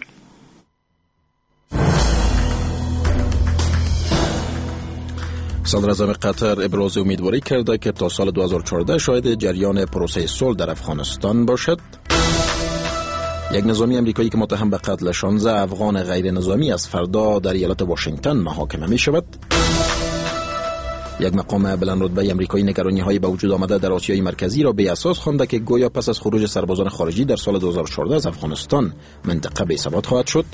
صدر اعظم قطر ابراز امیدواری کرده که تا سال دو هزار و چهارده شاهد جریان پروسه صلح در افغانستان باشد. یک نظامی امریکایی که متهم به قتل شانزده افغان غیر نظامی از فردا در ایالت واشنگتن محاکمه می شود. یک مقام بلند رتبه امریکایی نگرانی های به وجود آمده در آسیای مرکزی را به اساس خوانده که گویا پس از خروج سربازان خارجی در سال دو هزار و چهارده از افغانستان منطقه بی ثبات خواهد شد.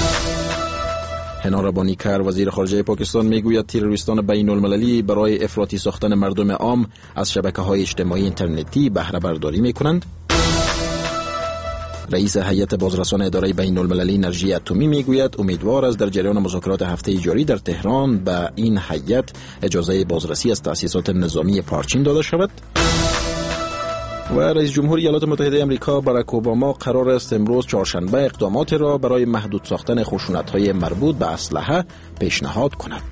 هنا ربانی کر وزیر خارجه پاکستان میگوید تروریستان بین المللی برای افراطی ساختن مردم عام از شبکه‌های اجتماعی اینترنتی بهره برداری میکنند. رئیس هیئت بازرسان اداره بین المللی انرژی اتمی میگوید امیدوار است در جریان مذاکرات هفته جاری در تهران به این هیئت اجازه بازرسی از تأسیسات نظامی پارچین داده شود. و رئیس جمهور ایالات متحده آمریکا باراک اوباما قرار است امروز چهارشنبه اقدامات را برای محدود ساختن خشونت‌های مربوط به اسلحه پیشنهاد کند.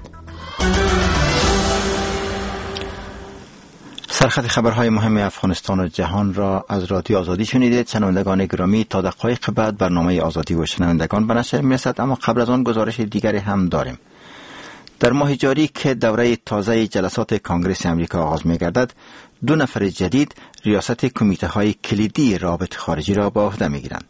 سرخط خبرهای مهم افغانستان و جهان را از رادیو آزادی شنیدید. شنوندگان گرامی، تا دقایق بعد برنامه آزادی و شنوندگان به نشر می‌رسد، اما قبل از آن گزارش دیگری هم داریم. در ماه جاری که دوره تازه جلسات کانگرس امریکا آغاز می‌گردد، دو نفر جدید ریاست کمیته های کلیدی رابطه خارجی را به عهده می‌گیرند.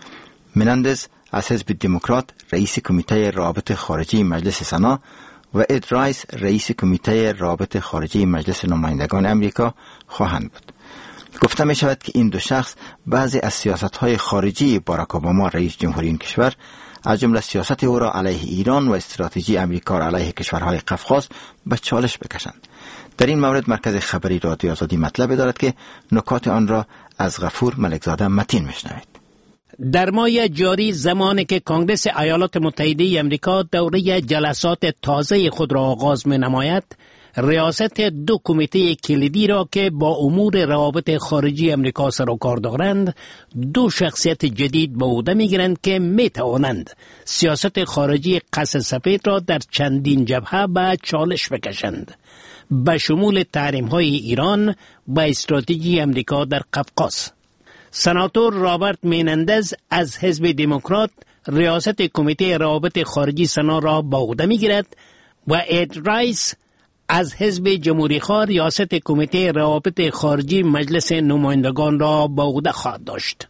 منندز از حزب دموکرات رئیس کمیته رابطه خارجی مجلس سنا و اد رایس رئیس کمیته رابطه خارجی مجلس نمایندگان امریکا خواهند بود. گفته می شود که این دو شخص بعضی از سیاست‌های خارجی باراک اوباما رئیس جمهوری این کشور، از جمله سیاست او را علیه ایران و استراتژی امریکا را علیه کشورهای قفقاز به چالش بکشند. در این مورد مرکز خبری رادیو آزادی مطلب دارد که نکات آن را از غفور ملکزاده متین میشنوید. در ماه جاری، زمانی که کانگرس ایالات متحده امریکا دوره جلسات تازه خود را آغاز می نماید، ریاست دو کمیته کلیدی را که با امور روابط خارجی امریکا سر و کار دارند، دو شخصیت جدید به عهده می‌گیرند که می‌توانند سیاست خارجی قصد سفید را در چندین جبهه به چالش بکشند، به شمول تحریم‌های ایران و استراتژی امریکا در قفقاز. سناتور رابرت منندز از حزب دموکرات ریاست کمیته روابط خارجی سنا را به عهده می‌گیرد و اد رایس از حزب جمهوری‌خواه ریاست کمیته روابط خارجی مجلس نمایندگان را به عهده خواهد داشت.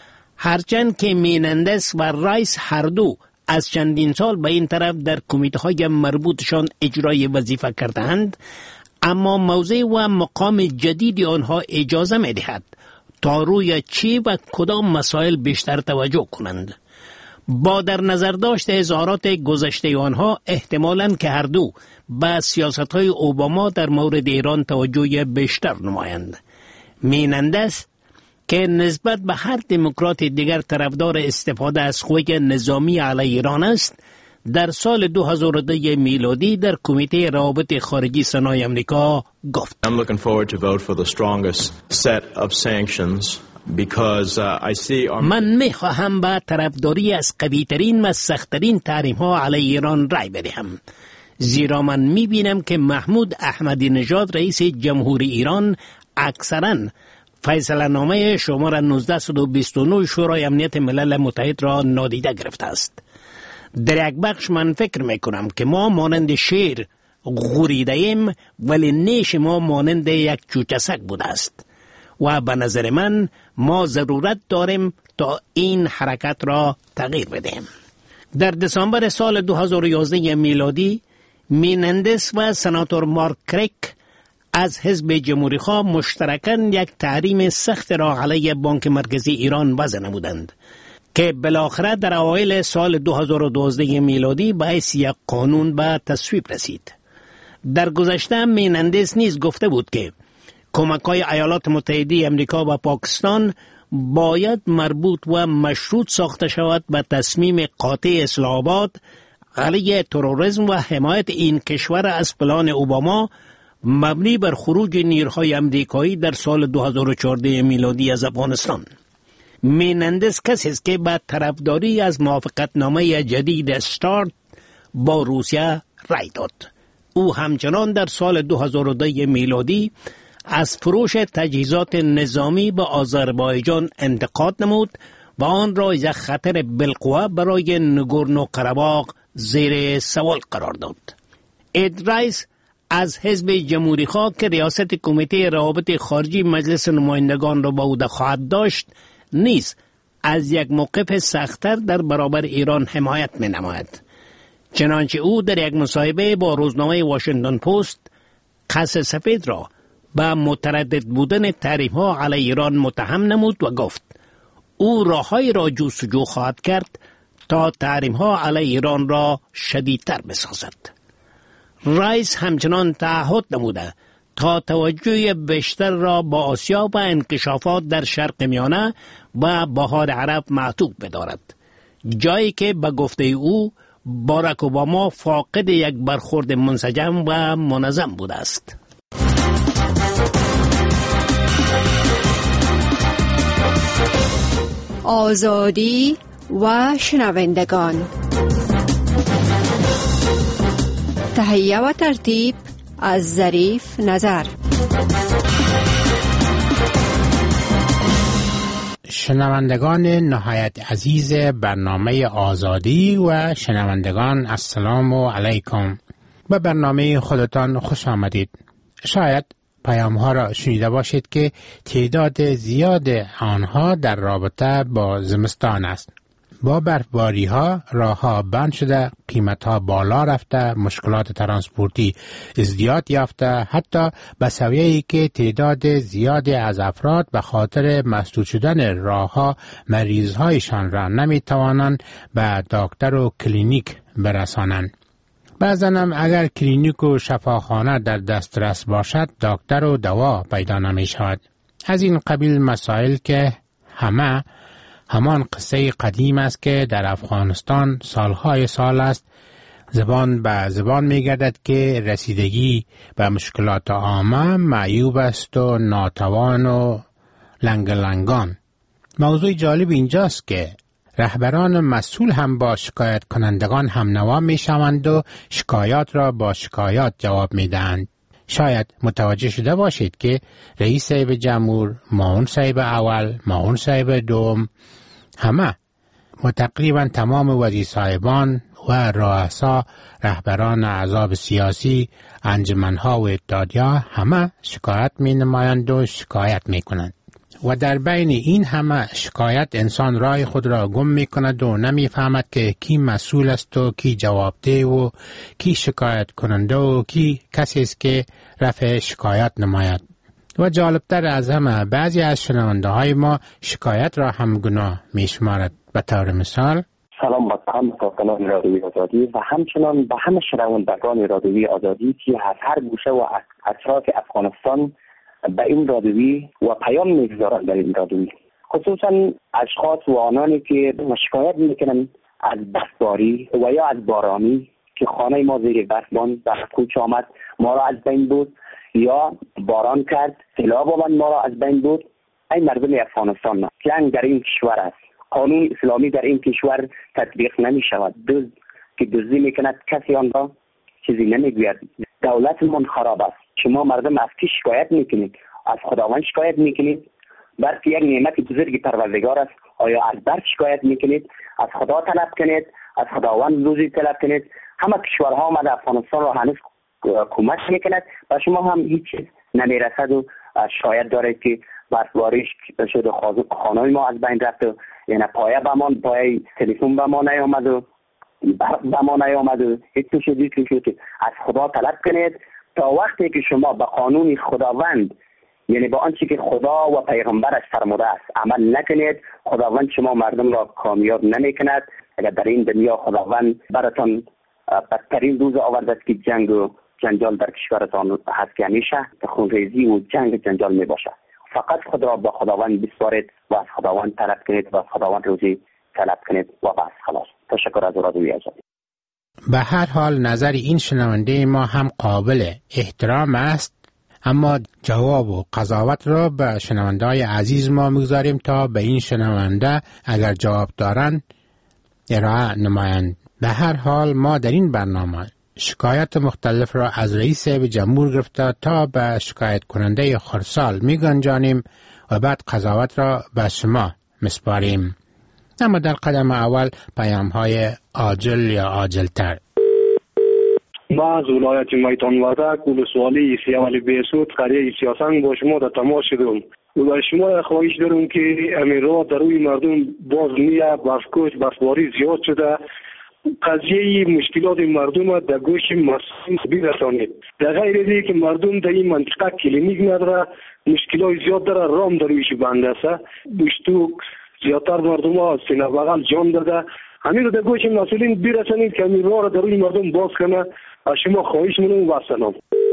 هرچند که منندز و رایس هر دو از چندین سال به این طرف در کمیته‌های مربوطشان اجرای وظیفه کردند، اما موضع و مقام جدید آنها اجازه می‌دهد تا روی چی و کدام مسائل بیشتر توجه کنند. با در نظر داشت اظهارات گذشته آنها، احتمالاً که هر دو به سیاست‌های اوباما در مورد ایران توجه بیشتر نمایند. منندز که نسبت به هر دموکرات دیگر طرفدار استفاده از قوه نظامی علیه ایران است، در سال دو هزار و دو میلادی در کمیته روابط خارجی سنای امریکا گفت: I'm looking forward to vote for the strongest set of sanctions because uh, I see our... من می خواهم به طرفداری از قوی‌ترین و سخت‌ترین تحریم‌ها علیه ایران رای بدهم، زیرا من می بینم که محمود احمدی نژاد رئیس جمهوری ایران اکثراً فیصله نامه شماره نوزده بیست و نه شورای امنیت ملل متحد را نادیده گرفته است. در یک بخش من فکر میکنم که ما مانند شیر غوریده ایم، ولی نیش ما مانند یک چوچسک بوده است و به نظر من ما ضرورت داریم تا این حرکت را تغییر بدهیم. در دسامبر سال دو هزار و یازده میلادی مینندس و سناتور مارک کریک از حزب جمهوری خواه مشترکاً یک تحریم سخت را علیه بانک مرکزی ایران وضع نمودند که بالاخره در اوایل سال دو هزار و دوازده میلادی به حیث یک قانون به تصویب رسید. در گذشته مینندس نیز گفته بود که کمک‌های ایالات متحده آمریکا و پاکستان باید مربوط و مشروط ساخته شود به تصمیم قاطع اسلام آباد علیه تروریسم و حمایت این کشور از پلان اوباما مبنی بر خروج نیروهای آمریکایی در سال دو هزار و چهارده میلادی از افغانستان. مینندس کسی است که به طرفداری از موافقتنامه جدید استارت با روسیه رای داد. او همچنان در سال دو هزار و دو میلادی از فروش تجهیزات نظامی به آذربایجان انتقاد نمود و آن را یک خطر بالقوه برای نگورنو قره‌باغ زیر سوال قرار داد. اد رایس از حزب جمهوری خواه که ریاست کمیته روابط خارجی مجلس نمایندگان را به عهده خواهد داشت نیز از یک موقف سخت‌تر در برابر ایران حمایت می‌نماید. چنانچه او در یک مصاحبه با روزنامه واشنگتن پست قصر سفید را به متردد بودن تحریم‌ها علیه ایران متهم نمود و گفت او راه‌هایی را جستجو خواهد کرد تا تحریم‌ها علیه ایران را شدیدتر بسازد. رئیس همچنان تعهد نموده تا توجه بیشتر را با آسیا و انکشافات در شرق میانه و بهار عرب معطوف بدارد، جایی که به گفته او باراک اوباما فاقد یک برخورد منسجم و منظم بوده است. آزادی و شنوندگان، تهیه و ترتیب از ظریف نظر. شنوندگان نهایت عزیز برنامه آزادی و شنوندگان، السلام علیکم. به برنامه خودتان خوش آمدید. شاید پیام ها را شنیده باشید که تعداد زیاد آنها در رابطه با زمستان است. با برفباری ها راه ها بند شده، قیمت ها بالا رفته، مشکلات ترانسپورتی ازدیاد یافته، حتی به سویه‌ای که تعداد زیادی از افراد به خاطر مسدود شدن راه ها مریض هایشان را نمی توانند به دکتر و کلینیک برسانند. بعضا هم اگر کلینیک و شفاخانه در دسترس باشد، دکتر و دوا پیدا نمی شود. از این قبیل مسائل که همه همان قصه قدیم است که در افغانستان سالهای سال است زبان به زبان می گردد که رسیدگی به مشکلات عامه معیوب است و ناتوان و لنگلنگان. موضوع جالب اینجاست که رهبران مسئول هم با شکایت کنندگان هم نوا می شوند و شکایات را با شکایات جواب می دهند. شاید متوجه شده باشید که رئیس صاحب جمهور، معاون صاحب اول، معاون صاحب دوم، همه و تقریبا تمام وزیر صاحبان و رؤسا، رهبران احزاب سیاسی، انجمنها و اتحادیه‌ها همه شکایت می نمایند و شکایت می کنند. و در بین این همه شکایت انسان رای خود را گم می کند و نمی فهمد که کی مسئول است و کی جوابده و کی شکایت کننده و کی کسی است که رفع شکایت نماید. و جالبتر از همه بعضی از شنونده های ما شکایت را هم گناه می شمارد. به طور مثال سلام با تمام کارکنان رادیوی آزادی و همچنان به همه شنوندگان رادیوی آزادی که از هر گوشه و اطراف افغانستان به این رادیویی و پیام میگذارند در این رادیویی، خصوصا اشخاص و آنانی که شکایت میکنن از برفباری و یا از بارانی که خانه ما زیر برف ماند، برف کوچ آمد ما را از بین بود، یا باران کرد سیلاب آمد ما را از بین بود. این مردم افغانستان، جنگ در این کشور است، قانون اسلامی در این کشور تطبیق نمی شود. دزد که دزدی میکند کسی آن را چیزی نمیگوید. دولتمون خراب است. شما مردم از کی شکایت میکنید؟ از خداوند شکایت میکنید؟ برف یک نعمت بزرگ پروردگار است. آیا از برف شکایت میکنید؟ از خدا طلب کنید، از خداوند روزی طلب کنید. همه کشورها آمده افغانستان را هنوز کمک میکند و شما هم هیچ چیز نمیرسد و شاید دارید که برفباریش شده خانه ما از بین رفت و یعنی پایه بمان پایه تلفن به ما نیامد و به ما نیامد و هیچ شدید که از خدا طلب کنید تا وقتی که شما به قانون خداوند، یعنی با آنچه که خدا و پیغمبرش فرموده است عمل نکنید، خداوند شما مردم را کامیاب نمی کند. اگر در این دنیا خداوند براتان بدترین روز آورده است که جنگ و جنجال در کشورتان هست که همیشه خونریزی و جنگ جنجال می باشد. فقط خدا با خداوند بسپارید و از خداوند طلب کنید و از خداوند روزی طلب کنید و بس خلاص. تشکر از رادیوی آزادی. به هر حال نظر این شنونده ما هم قابل احترام است، اما جواب و قضاوت را به شنونده های عزیز ما میگذاریم تا به این شنونده اگر جواب دارند ارائه نمایند. به هر حال ما در این برنامه شکایت مختلف را از رئیس جمهور گرفته تا به شکایت کننده خردسال می گنجانیم و بعد قضاوت را به شما مسپاریم. اما در قدم اول پیام های عاجل یا عاجل تر. ما از ولایت میدان وردک ولسوالی سیاولی بیسود قریه سیاسنگ با شما در تماس شدم و شما خواهش دارم که امیر را در روی مردم باز نیه برفکوچ برفباری زیاد شده، قضیه مشکلات مردم در گوش مسئولین برسانید. در غیر از اینکه مردم در این منطقه کلینیک نداره، مشکلات زیاد داره، رام در رویش بنده است. بشتو زیادتر مردم ها سینه بغل جان داده. همین رو در گوش مسئولین برسانید که امیر را در روی مردم باز کنه. از شما خواهش می‌کنم و سلام.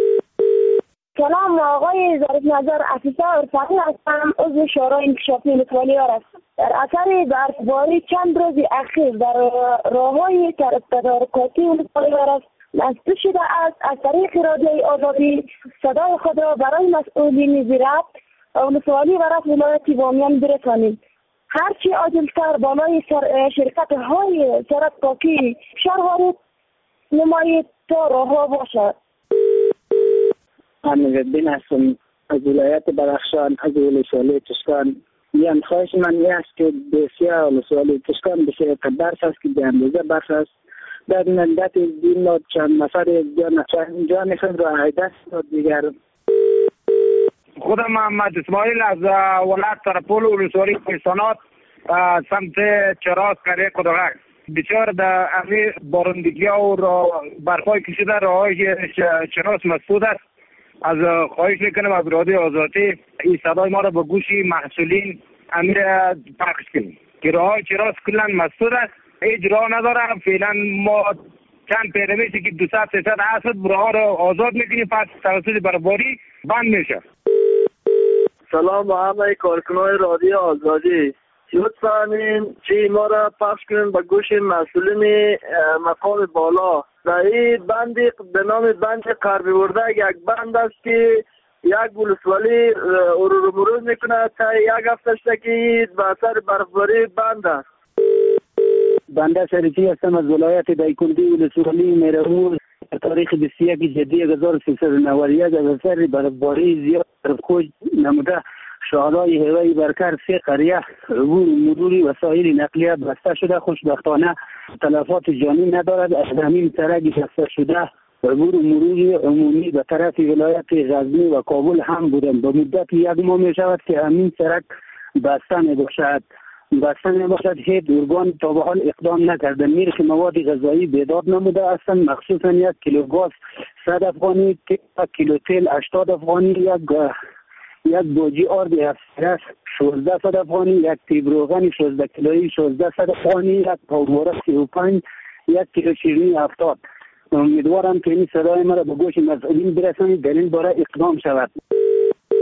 سلام، آقای ظریف نظر عفیفه عرفانی هستم، عضو شورای انکشافی ولسوالی است. در اثر برفباری چند روز اخیر در راه‌های تدارکاتی ولسوالی است مستو شده است. از طریق رادیوی آزادی صدای خود را برای مسئولین زراعت ولسوالی و رفت ولایت بامیان برسانید. هرچی عاجل‌تر بالای شرکت‌های سرک پاکی شهر وارد نمایید تا راه‌ها باشد. امیرالدین هستم از ولایت بدخشان، از ولسوالی چشکان. یعنی خواهش من این است که بسیار ولسوالی چشکان بشه که برف است که به اندازه برف است. در مدت این نوع چند نفر جان جان خود را عیدست و دیگر. خودم محمد اسماعیل از ولایت سرپول ولسوالی کوهستانات سمت چراس قریه قدغک. بسیار در امی بارندگی و برفای کشیده راه‌های چراس مسدود است. از خواهش میکنم از رادیو آزادی این صدای ما را به گوش محصولین امیر پخش کنیم که راه چراس کلا مسدود است، هیچ راه نداره. فعلا ما چند پیرمیشی که دو صد سه صد هست راه را آزاد میکنیم، پس توسط برفباری بند میشه. سلام به همه کارکنان رادیو آزادی، لطفاً این چی ما را پخش کنین به گوش مسئولین مقام بالا. در این بند به نام بند قربی ورده یک بند است که یک ولسوالی او رو مروز میکنه تا یک هفته که به اثر برفباری بند است. بنده شریفی هستم از ولایت دایکنډي ولسوالی میرمور. تاریخ بیست و یک جدی هزار و سیصد و نود و یک از اثر برفباری زیاد برفکوچ نموده شهرهای هوایی برکر سه قریه عبور مروری وسایل نقلیه بسته شده. خوشبختانه تلفات جانی ندارد. از همین سرک بسته شده عبور مروری عمومی به طرف ولایت غزنی و کابل هم بودند. به مدت یک ماه می شود که همین سرک بسته می باشد. بسته می باشد. هیچ ارگان تا به حال اقدام نکرده. نرخ مواد غذایی بیداد نموده هستند، مخصوصا یک کیلو گاز صد افغانی، یک کیلو تیل هشتاد افغانی، یک یک باجی آرد هفت شانزده صد افغانی، یک تیب روغن شانزده کیلویی شانزده صد افغانی، یک پاومورا سی و پنج، یک کیلو شیرینی هفتاد. امیدوارم که این صدای مرا به گوش مسئولین برسانید در این باره اقدام شود.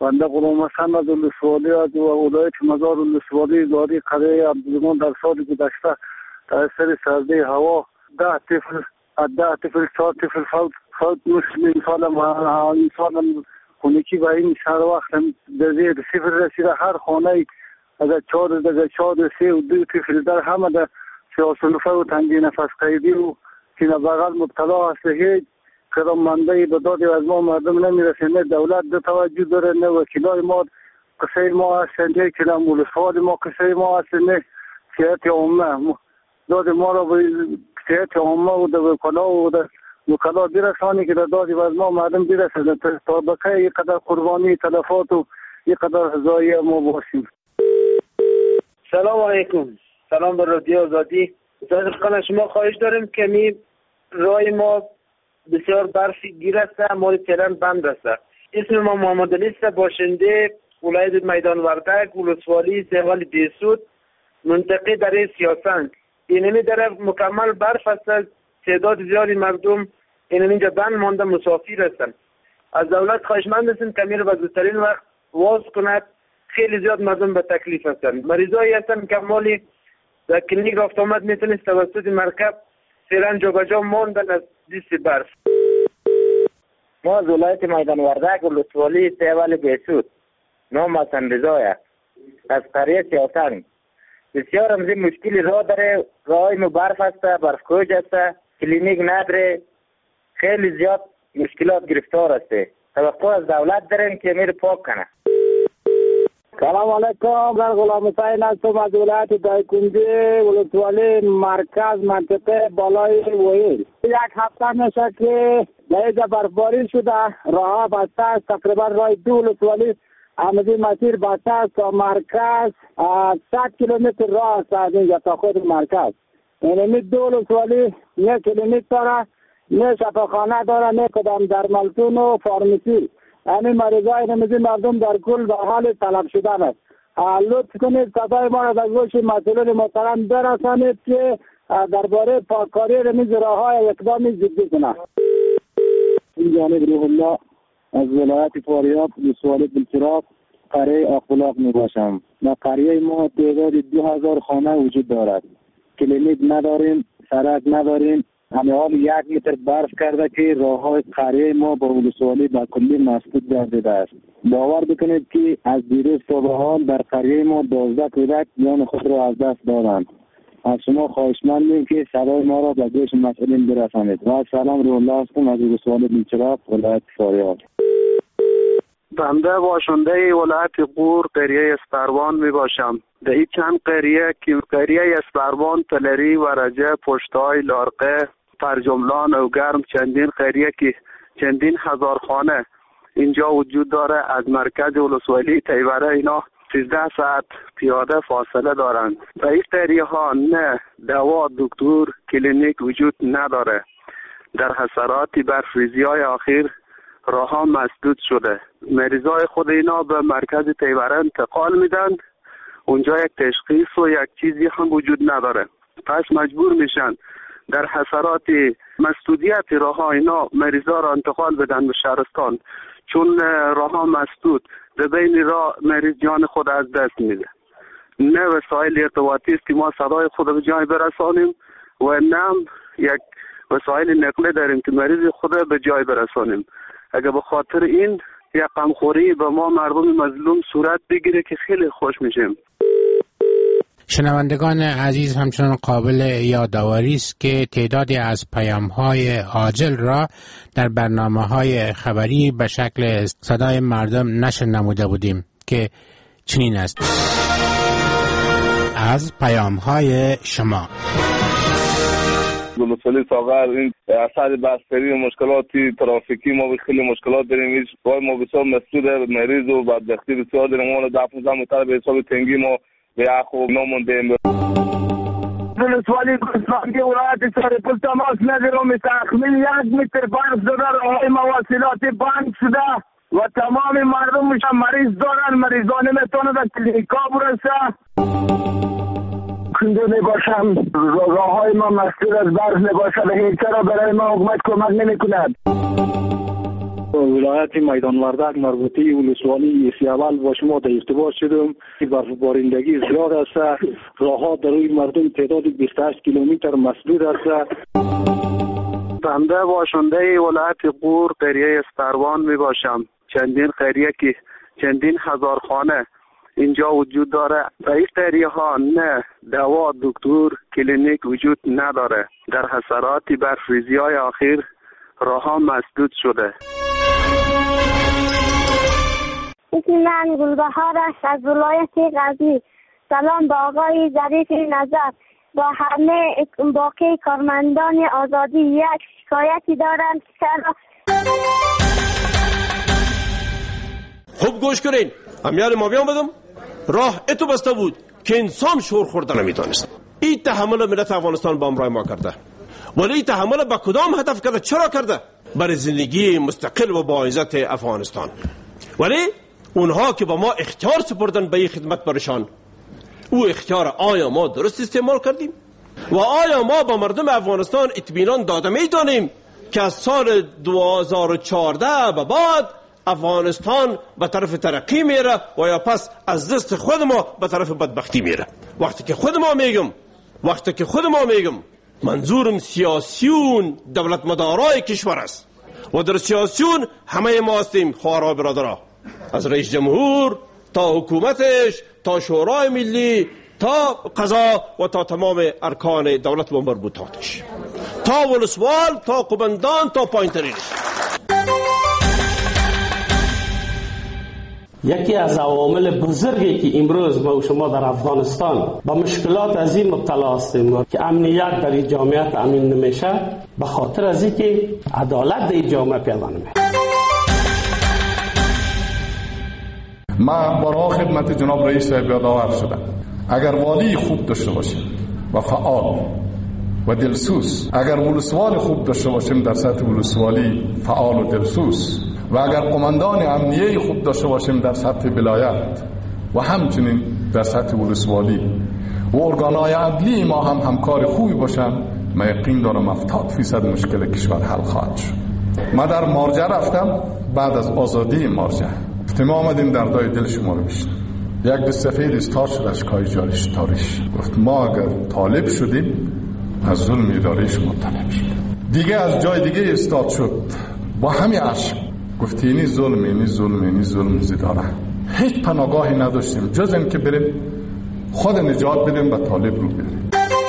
بنده غلام حسن از ولسوالی از و ولایت مزار ولسوالی زاری قریه عبدالرحمن در سال گذشته در اثر سردی هوا ده طفل ده طفل چهار طفل فوت فوت مسلم انسان انسان خونکی و این سر وقت در زیر صفر رسیده. هر خانه از چهار از چهار سه و دو طفل در همه در سیاسنفه و تنگی نفس قیدی و سینه بغل مبتلا هست. هیچ کدام منبعی به داد از ما مردم نمیرسه. نه دولت ده توجه داره، نه وکیلای ما قصه ما هستند، نه کلام ولسوالی ما قصه ما هست، نه سیاحت عامه داد ما را به سیاحت عامه و در وکلا و در وکلا برسانی که در داد از ما مردم برسه. طبقه یک قدر قربانی تلفات و یک قدر هزایی ما باشیم. سلام علیکم. سلام به رادیو آزادی. از شما خواهش داریم که می رای ما بسیار برفی گیر است، مال فعلا بند است. اسم ما محمد علی است، باشنده ولایت میدان وردک ولسوالی سیوال بیسود منطقه در سیاسنگ. اینمی در مکمل برف است. تعداد زیادی مردم اینجا بند مانده مسافر هستند. از دولت خواهشمند هستیم که می رو به زودترین وقت واز کند. خیلی زیاد مردم به تکلیف هستند. مریضایی هستند که مالی در کلینیک رفت آمد میتونست توسط مرکب فعلا جا به جا ماندن از دیست برف. ما از ولایت میدان وردک ولسوالی سیوال بیسود، نام حسن رضایه، از قریه سیاسنگ. بسیار همزی مشکلی راه داره، راهی مو برف است، برف کوچ است، کلینیک نداره، خیلی زیاد مشکلات گرفتار است. توقع از دولت داریم که میره پاک کنه. سلام علیکم. من غلام حسین هستم از ولایت دایکنډی ولسوالی مرکز منطقه بالای ویل. یک هفته میشه که در اینجا برفباری شده، راه بسته است. تقریبا راه دو ولسوالی همزی مسیر بسته است تا مرکز صد کیلومتر راه است از اینجا تا خود مرکز. یعنی دو ولسوالی نه کلینیک داره، نه شفاخانه داره، نه کدام درملتون و فارمسی. همین مریضای نمیزی مردم در کل به حال طلب شدن است. لطف کنید صدای ما را در گوش مسئولین محترم برسانید که درباره پاککاری نمیز راه های اقدامی جدی کنند. این جانب روح الله از ولایت فاریاب ولسوالی بلچراغ قریه آقبلاغ می باشم. در قریه ما تعداد دو هزار خانه وجود دارد. کلینیک نداریم، سرک نداریم. همه حال یک متر برف کرده که راه های قریه ما با ولسوالی به کلی مسدود گردیده است. باور بکنید که از دیروز تا به حال در قریه ما دوازده کودک جان خود را از دست دادند. از شما خواهشمندیم که صدای ما را به گوش مسئولین برسانید. و سلام روح الله هستم از ولسوالی بلچراغ ولایت فاریاب. بنده باشنده ولایت غور قریه اسپروان می باشم. در این چند قریه که قریه اسپروان، تلری و رجه، پشتای، لارقه، پرجملان و گرم چندین قریه که چندین هزار خانه اینجا وجود داره. از مرکز ولسوالی تیوره اینا سیزده ساعت پیاده فاصله دارند. در این قریه ها نه دوا، دکتر، کلینیک وجود نداره. در حسرات برفریزی های اخیر راه ها مسدود شده. مریضای خود اینا به مرکز تیوره انتقال میدن. اونجا یک تشخیص و یک چیزی هم وجود نداره. پس مجبور میشن در حسرات مسدودیت راه ها اینا مریضا را انتقال بدن به شهرستان. چون راه ها مسدود، در بین راه مریض جان خود از دست میده. نه وسایل ارتباطی است که ما صدای خود به جای برسانیم و نه یک وسایل نقلیه داریم که مریض خود به جای برسانیم. اگر به خاطر این یک غمخوری به ما مردم مظلوم صورت بگیره که خیلی خوش میشیم. شنوندگان عزیز، همچنان قابل یادآوری است که تعدادی از پیام‌های عاجل را در برنامه‌های خبری به شکل صدای مردم نشر نموده بودیم که چنین است: از پیام‌های شما. ولسوالی ساغر این اثر بستری و مشکلاتی ترافیکی ما خیلی مشکلات داریم. هیچ وای ما بسیار مسئول مریض و بدبختی بسیار داریم. ما ده پانزده متر به حساب تنگی ما به یخ و نموندیم. ولسوالی گوسفندی ولایت سرپل تماس ندارم. تخمین یک متر برف زده، راههای مواصلات بند شده و تمام مردم مریض دارن. مریضان نمیتونه در کلینیکا برسه. کنده نباشم، راه های ما مسدود از برف نباشه و هیچ را برای ما حکومت کمک نمی کند. ولایت میدان وردک مربوطه ولسوالی سیاول با شما در ارتباط شدم که برفبارندگی زیاد است. راهها در روی مردم تعداد بیست و هشت کیلومتر مسدود است. بنده باشنده ولایت غور قریه استروان می باشم. چندین قریه که چندین هزار خانه اینجا وجود داره. در این قریه ها نه دوا، دکتر، کلینیک وجود نداره. در حسرات برفریزی های اخیر راه ها مسدود شده. اسم من گلبهار است از ولایت غزنی. سلام با آقای ظریف نظر با همه باقی کارمندان آزادی. یک شکایتی دارم که خوب گوش کنین. امیال ما بیام بدم راه اتو بسته بود که انسان شور خورده نمیتونست. این تحمل ملت افغانستان با امرای ما کرده، ولی این تحمل با کدام هدف کرده؟ چرا کرده؟ برای زندگی مستقل و با عزت افغانستان. ولی اونها که با ما اختیار سپردن به این خدمت برشان، او اختیار آیا ما درست استعمال کردیم؟ و آیا ما با مردم افغانستان اطمینان داده میتونیم که از سال دو هزار و چهارده به بعد افغانستان به طرف ترقی میره و یا پس از دست خود ما به طرف بدبختی میره؟ وقتی که خود ما میگم وقتی که خود ما میگم منظورم سیاسیون دولت مدارای کشور است و در سیاسیون همه ما هستیم، خواهرها برادرها، از رئیس جمهور تا حکومتش تا شورای ملی تا قضا و تا تمام ارکان دولت و مربوطاتش، تا ولسوال تا قبندان تا پایین‌ترینش. یکی از عوامل بزرگی که امروز ما و شما در افغانستان با مشکلات از این مبتلا هستیم که امنیت در این جامعه تامین نمیشه، به خاطر از اینکه عدالت در این جامعه پیدا نمیشه. ما برای خدمت جناب رئیس یادآور شدم اگر والی خوب داشته باشیم و فعال و دلسوز، اگر ولسوال خوب داشته باشیم در سطح ولسوالی فعال و دلسوز، و اگر قماندان امنیه خوب داشته باشیم در سطح ولایت و همچنین در سطح ولسوالی و ارگانهای عدلی ما هم همکار خوبی باشن، من یقین دارم هفتاد فیصد مشکل کشور حل خواهد شد. ما در مارجه رفتم بعد از آزادی مارجه، ما آمدیم دردای دل شما رو بشنیم. یک دست سفید استار شد اشکای جاریش تاریش گفت ما اگر طالب شدیم از ظلم اداره شما طالب شدیم. دیگه از جای دیگه استاد شد با همین عشق گفت اینی ظلم اینی ظلم اینی ظلم زداره. هیچ پناهگاهی نداشتیم جز این که بریم خود نجات بدیم و طالب رو بریم.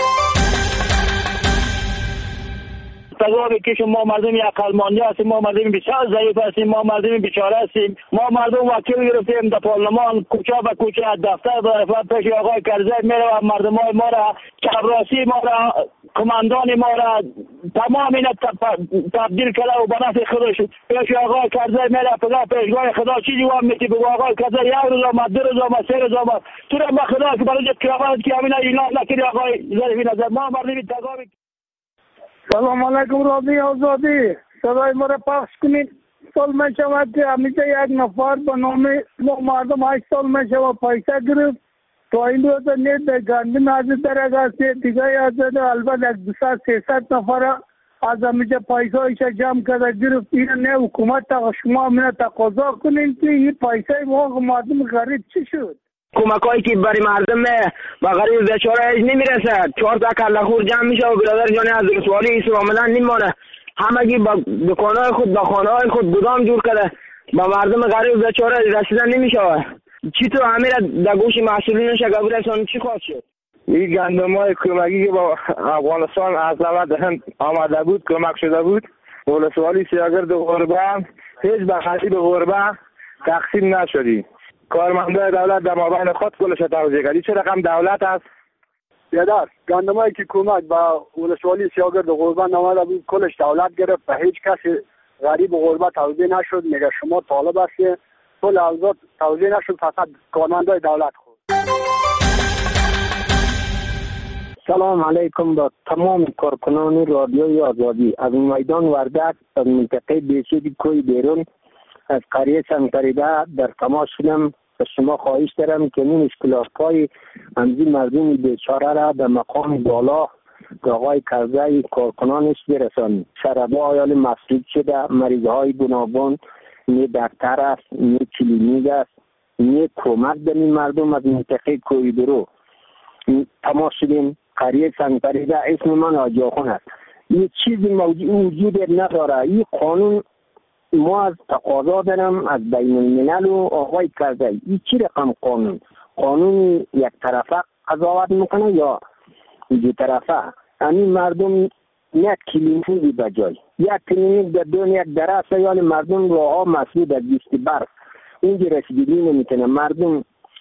تجربه که ما مردم عقلمانی هستیم، ما مردم بسیار ضعیف هستیم، ما مردم بیچاره هستیم. ما مردم وکیل گرفتیم در پارلمان، کوچه به کوچه، دفتر به دفتر پیش آقای کرزی میره و مردمای ما را، چپراسی ما را، کماندان ما را تمام اینا تبدیل کرده و به نفع خودش پیش آقای کرزی میره. پدر پیشگاه خدا چی جواب میدی؟ بگو آقای کرزی یک روز آمد، دو روز آمد، سه روز آمد، تو را به خدا که برای قیامت که همینا اعلان نکردی آقای ظریف نظر. ما مردم تگاوی. سلام علیکم رادیو آزادی، صدای ما را پخش کنید. سال می شود که همیشه یک نفر به نام ما مردم هشت سال می شود پیسه گرفت تا این روز نیت در گندی نازد در اگرسی دیگه ازده البته یک دوست سیصد نفر از همیشه پیسه ایشه جمع کرده گرفت. این نه حکومت تا شما همینه تقاضا کنید که این پیسه ما مردم غریب چی شد؟ کمکایی که برای مردم با غریب بیچاره نمیرسه. چهار تا کلهخور جمع میشه و برادر جان از رسوالی ایسو آمدن نمیمانه. همگی با دکانهای خود با خانه‌های خود گدام جور کرده، با مردم غریب بیچاره رسیدن نمیشه. چی تو همه را در گوش مسئولینش اگر برسان چی خواهد شد؟ این گندم‌های کمکی که با افغانستان از نود هند آمده بود، کمک شده بود، ولسوالی سیاگرد غربه هیچ به خریب غربه تقسیم نشدی. کارمندای دولت در مابین خود کلش توزیع کردی. چه رقم دولت است؟ بیادر گندمایی که کمک با ولسوالی سیاگرد غربه نامده بود کلش دولت گرفت و هیچ کسی غریب غربه توزیع نشد. میگه شما طالب هستی، کل اوضاع توزیع نشد، فقط کارمندای دولت خود. سلام علیکم با تمام کارکنان رادیوی آزادی از میدان وردک از منطقه بیسودی کوی بیرون از قریه سنگریده در تماس شدم. به شما خواهش دارم که این اشکالات‌های همزی مردم بیچاره را به مقام بالا به آقای کرزی کارکنانش برسانید. شربا آیال مسدود شده، مریضهای گوناگون نه دفتر است، نه کلینیک است، نه کمک به این مردم از منطقه کویدرو. تماس شدیم قریه سنگپریده، اسم من حاجی آخون است. این چیزی وجود نداره. این قانون ما از تقاضا دارم از بین الملل و آقای کرزی. این چی رقم قانون؟ قانون یک طرفه قضاوت میکنه یا دو طرفه؟ همین مردم یک کلینیکی بجای یک کلینیک در دون یک دره سیال مردم رو ها مسئول در دیست برف اونجا رسیدگی نمیتونه. مردم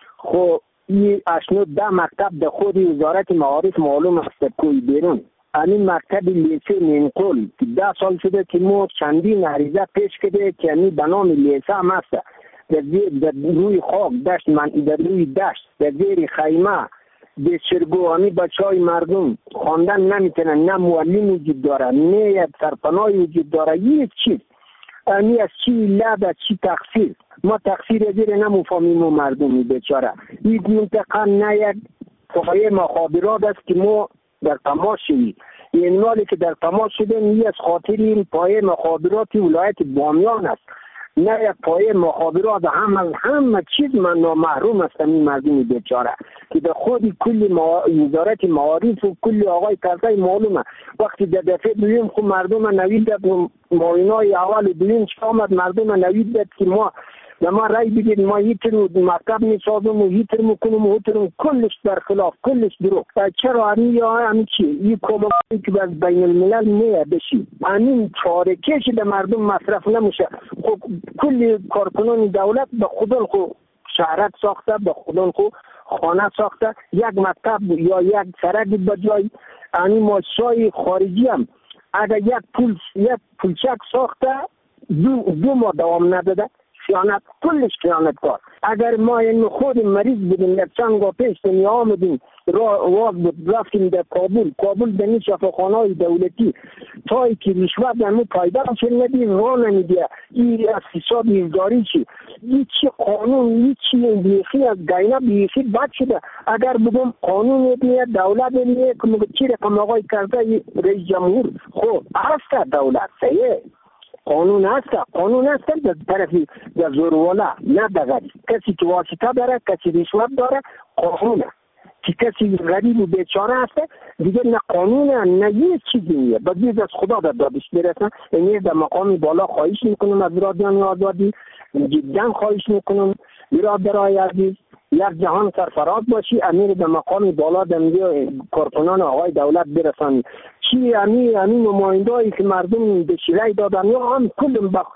خو این اشنو ده مکتب در خود وزارت معارف معلوم است کوی بیرون. همین مکتب لیسه منقل که ده سال شده که ما چندین عریضه پیش کده که همین به نام لیسه هم هست در, در روی خاک دشت من در روی دشت در زیر خیمه به چرگوانی بچه های مردم خواندن نمیتونن، نه معلم وجود داره، نه یک سرپناهی وجود داره. یک چیز امی از چی لب از چی تقصیر ما تقصیر زیر نموفامیم و مردمی بیچاره. این منطقه نه یک پایه مخابرات است که ما در تماس شدیم. این مالی که در تماس شدیم این از خاطر این پایه مخابرات ولایت بامیان است، نه یک پایه مخابرات. هم از همه چیز من نامحروم هستم این مردم بیچاره که در خود کل وزارت معارف و کل آقای کرزی معلومه. وقتی در دفعه دویم خود مردم نوید داد معاینای اول دویم چه آمد مردم نوید داد که ما ما رای بگید ما هیتر مکتب میسازم و هیتر میکنم و هیتر کلش برخلاف کلش دروغ. چرا همی یا همی چی این کمکی که باز بین الملل نیه بشی همین چاره کشی در مردم مصرف نمیشه. خب کل کارکنان دولت به خودن خو شهرت ساخته، به خودن خو خانه ساخته، یک مکتب یا یک سرک بجای همین ماشای خارجی هم اگر یک پول یک پولچک ساخته دو, دو ماه دوام نداده. خیانت کلش خیانت کار. اگر ما این خود مریض بودیم یک چند گاه پیش دنیا آمدیم را واز بود رفتیم در کابل کابل دنی شفاخانه‌های دولتی تایی که رشوت همون پایده چه ندید را نمیده. این اقتصاد ایزداری چی این چی قانون این چی بیخی از گینه بیخی بد شده. اگر بگم قانون میاد دولت میاد که مگه چی رقم آقای کرزی رئیس جمهور خب هست دولت سیه قانون هست قانون هست در طرفی در زوروالا نه در غریب. کسی که واسطه داره کسی رشوت داره قانونه که کسی غریب و بیچاره هست دیگه نه قانونه نه یه چیزی نیه. باید از خدا در دادش برسن. اینه در مقام بالا خواهش میکنم از رادیان آزادی جدا خواهش میکنم برادرای عزیز یک جهان سرفراز باشی امیر به مقام بالا دمیده کارکنان آقای دولت برسانی. چی امیر امیر نمایندهایی که مردم به شیرای دادن یا هم کلم بخ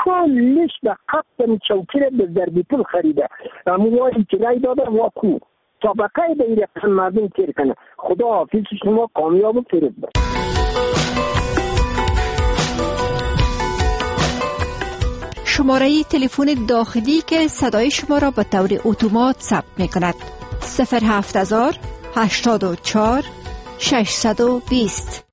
کلش به قطع چوکره به ضربی پول خریده اموایی که رای دادن واکو طبقه به این رقم مردم تیر کنه. خدا حافظ شما کامیاب و پیروز باش. شماره تلفن داخلی که صدای شما را به طور اتومات ثبت می کند صفر هفت هزار هشتاد و چهار ششصد و بیست.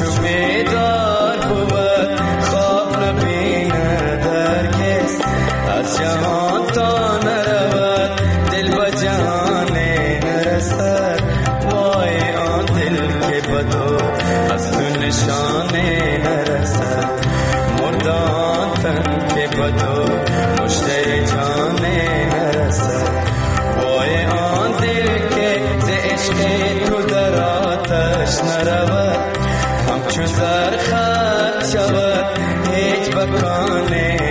چو بیدار بود خواب نبینه درگز از جهان تا نرود دل به جهان نرسد وای آن دل که بدو از تو نشانه نرسد مردان تن که بدو مشته جانه نرسد وای آن دل که ز عشق تو در آتش نرود همچو زر خط شود هیچ بکانه